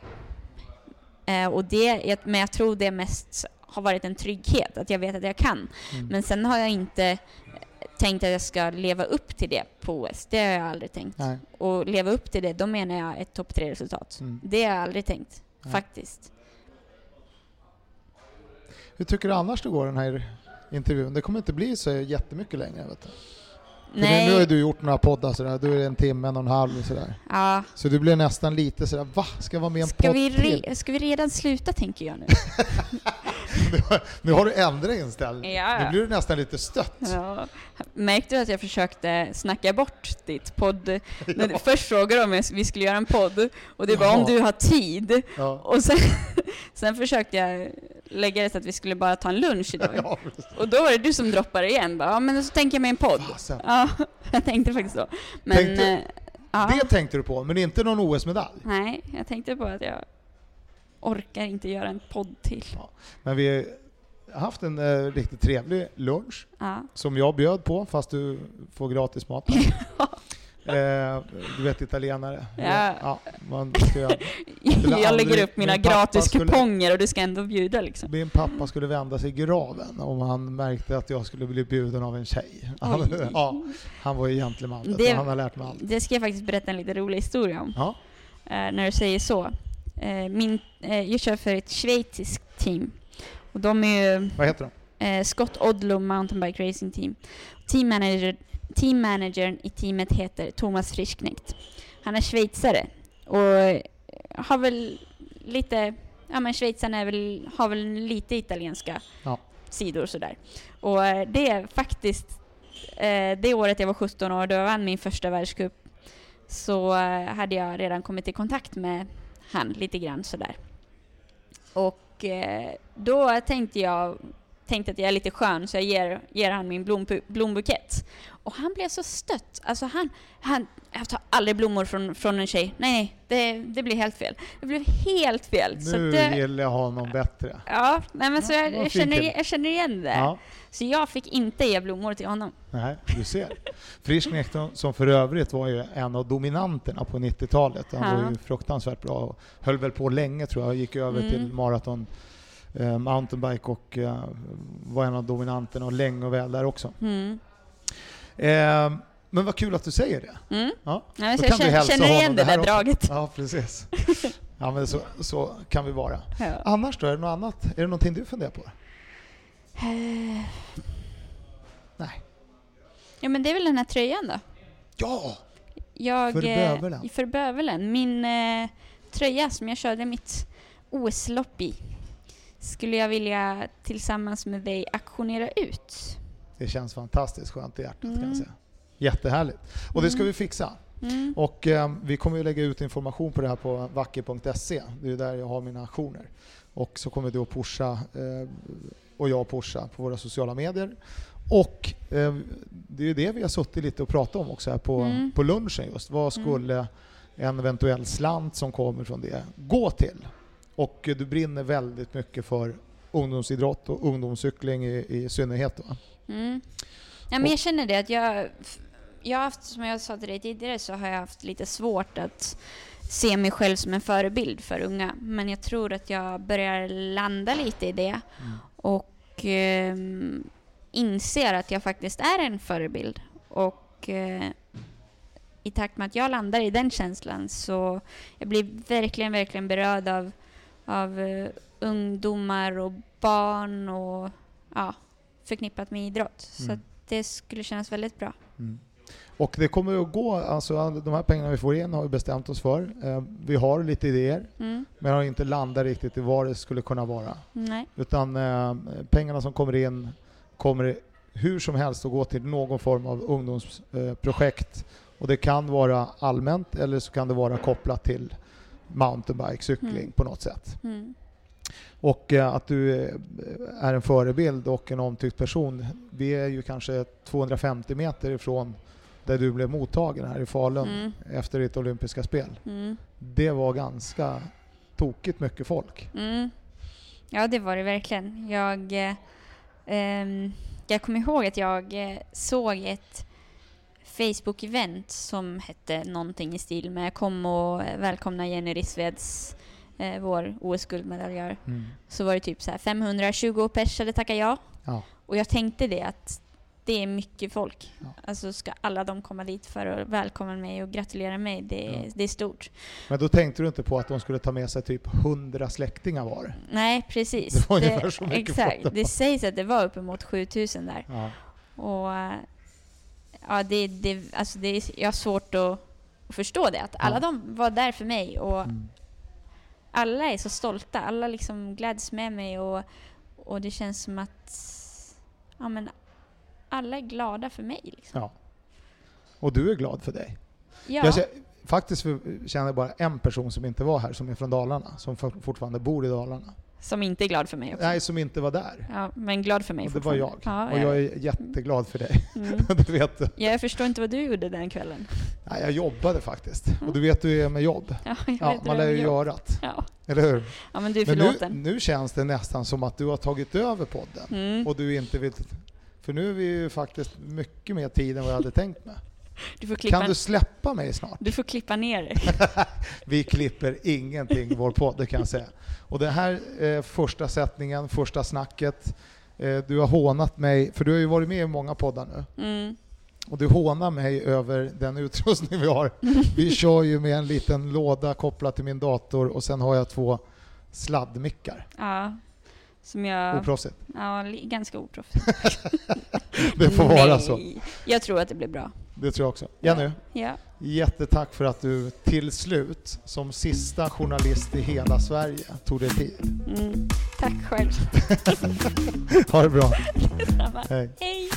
Men jag tror det mest har varit en trygghet, att jag vet att jag kan. Men sen har jag inte tänkt att jag ska leva upp till det på OS. Det har jag aldrig tänkt. Nej. Och leva upp till det, då menar jag ett topp 3-resultat. Det har jag aldrig tänkt, faktiskt. Hur tycker du annars det går, den här intervjun? Det kommer inte bli så jättemycket längre, vet du. Nej. Nu har du gjort några poddar sådär, du är 1 timme, 1,5 sådär. Ja. Så du blir nästan lite sådär, ska jag vara med en podd till? Ska vi redan sluta, tänker jag nu? Nu har du ändrat inställning. Ja. Nu blir du nästan lite stött. Ja. Märkte du att jag försökte snacka bort ditt podd? Ja. Först frågade de om vi skulle göra en podd, och det var om du har tid. Ja. Och sen försökte jag lägga så att vi skulle bara ta en lunch idag. Och då var det du som droppade igen. Ja, men så tänker jag mig en podd. Ja, jag tänkte faktiskt så. Men, det tänkte du på, men inte någon OS-medalj? Nej, jag tänkte på att jag orkar inte göra en podd till. Ja, men vi har haft en riktigt trevlig lunch som jag bjöd på, fast du får gratis mat. Du vet, italienare. Ja. Man jag lägger upp mina gratis kuponger och du ska ändå bjuda liksom. Min pappa skulle vända sig i graven om han märkte att jag skulle bli bjuden av en tjej. Han var ju gentleman. Han har lärt mig allt. Det ska jag faktiskt berätta en lite rolig historia om. När du säger så. Jag kör för ett schweiziskt team. Och de är ju... Vad heter de? Scott Odlo Mountainbike Racing Team. Teammanagern i teamet heter Thomas Frischknecht. Han är schweizare och har väl lite, men schweizarna har väl lite italienska sidor sådär. Och det är faktiskt det året jag var 17 år, då jag vann min första världscup, så hade jag redan kommit i kontakt med han lite grann sådär. Och då tänkte jag att jag är lite skön, så jag ger han min blombukett. Och han blev så stött. Alltså jag tar aldrig blommor från en tjej. Nej, det blir helt fel. Det blev helt fel. Nu så vill jag ha någon bättre. Ja, nej, men så jag känner igen det. Ja. Så jag fick inte ge blommor till honom. Nej, du ser. Frischknecht, som för övrigt var ju en av dominanterna på 90-talet. Han var ju fruktansvärt bra och höll väl på länge, tror jag. Gick över till maraton. Mountainbike och var en av dominanterna och länge och väl där också. Men vad kul att du säger det. Ja. Nej, så jag känner igen det där draget. Ja, precis. Ja, men så kan vi vara. Ja. Annars då, är det något annat? Är det någonting du funderar på? Nej. Ja, men det är väl den här tröjan då? Ja! För Bövelen. Min tröja som jag körde mitt OS-lopp i skulle jag vilja tillsammans med dig aktionera ut. Det känns fantastiskt skönt i hjärtat, kan jag säga. Jättehärligt. Och det ska vi fixa. Och vi kommer ju lägga ut information på det här på vacker.se. Det är där jag har mina aktioner. Och så kommer du att pusha och jag pusha på våra sociala medier. Och det är ju det vi har suttit lite och pratat om också här på lunchen just. Vad skulle en eventuell slant som kommer från det gå till? Och du brinner väldigt mycket för ungdomsidrott och ungdomscykling i synnerhet. Va? Ja, men jag känner det att jag har haft, som jag sa till dig tidigare, så har jag haft lite svårt att se mig själv som en förebild för unga. Men jag tror att jag börjar landa lite i det och inser att jag faktiskt är en förebild. Och i takt med att jag landar i den känslan, så jag blir verkligen, verkligen berörd av ungdomar och barn och förknippat med idrott. Så att det skulle kännas väldigt bra. Och det kommer att gå, alltså de här pengarna vi får in har vi bestämt oss för. Vi har lite idéer, men har inte landat riktigt i vad det skulle kunna vara. Nej. Utan pengarna som kommer in kommer hur som helst att gå till någon form av ungdomsprojekt. Och det kan vara allmänt eller så kan det vara kopplat till mountainbike, cykling på något sätt. Och att du är en förebild och en omtyckt person. Vi är ju kanske 250 meter ifrån där du blev mottagen här i Falun efter ditt olympiska spel. Det var ganska tokigt mycket folk. Ja, det var det verkligen. Jag kommer ihåg att jag såg ett Facebook-event som hette någonting i stil med kom och välkomna Jenny Rissveds, vår OS-guldmedaljör. Så var det typ så här 520 pers hade tackat ja. Och jag tänkte det att det är mycket folk. Alltså ska alla de komma dit för att välkomna mig och gratulera mig, det är stort. Men då tänkte du inte på att de skulle ta med sig typ 100 släktingar var? Nej, precis. Det var ungefär så mycket exakt. folk. Det sägs att det var uppemot 7000 där. Och jag har svårt att förstå det. Att alla de var där för mig och alla är så stolta. Alla liksom gläds med mig och det känns som att alla är glada för mig. Liksom. Ja. Och du är glad för dig. Ja. Jag faktiskt känner bara en person som inte var här, som är från Dalarna, som fortfarande bor i Dalarna. Som inte är glad för mig också. Nej, som inte var där. Ja, men glad för mig. Och det var jag. Ja, och jag är jätteglad för dig. Det vet du. Ja, jag förstår inte vad du gjorde den kvällen. Nej, jag jobbade faktiskt. Och du vet hur det är med jobb. Ja, man lär ju göra det. Ja. Eller hur? Ja, men du är förlåten. Nu känns det nästan som att du har tagit över podden. Och du inte vill... För nu är vi ju faktiskt mycket mer tid än vad jag hade tänkt med. Kan du släppa mig snart? Du får klippa ner det. Vi klipper ingenting i vår podd, det kan jag säga. Och det här första sättningen, första snacket. Du har hånat mig, för du har ju varit med i många poddar nu. Och du hånar mig över den utrustning vi har. Vi kör ju med en liten låda kopplad till min dator och sen har jag 2 sladdmickar. Ja. Som jag... Oproffsigt. Ja, ganska oproffsigt. Det får vara så. Jag tror att det blir bra. Det tror jag också. Jenny, jättetack för att du till slut, som sista journalist i hela Sverige, tog dig tid. Tack själv. Ha det bra. Hej. Hej.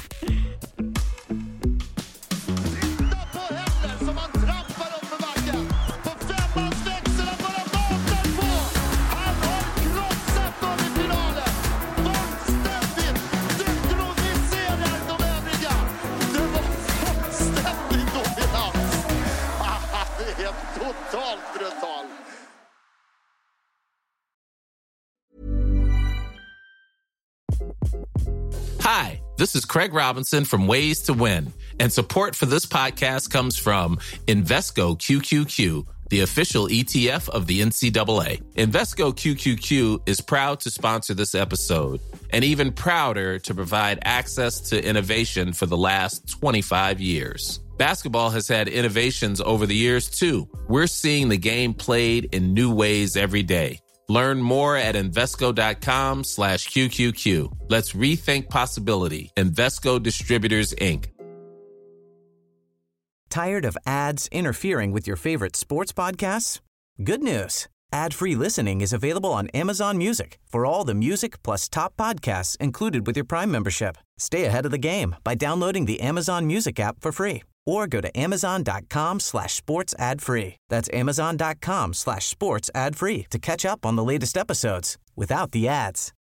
Hi, this is Craig Robinson from Ways to Win, and support for this podcast comes from Invesco QQQ, the official ETF of the NCAA. Invesco QQQ is proud to sponsor this episode, and even prouder to provide access to innovation for the last 25 years. Basketball has had innovations over the years, too. We're seeing the game played in new ways every day. Learn more at Invesco.com/QQQ. Let's rethink possibility. Invesco Distributors, Inc. Tired of ads interfering with your favorite sports podcasts? Good news. Ad-free listening is available on Amazon Music for all the music plus top podcasts included with your Prime membership. Stay ahead of the game by downloading the Amazon Music app for free or go to Amazon.com/sports ad free. That's Amazon.com/sports ad free to catch up on the latest episodes without the ads.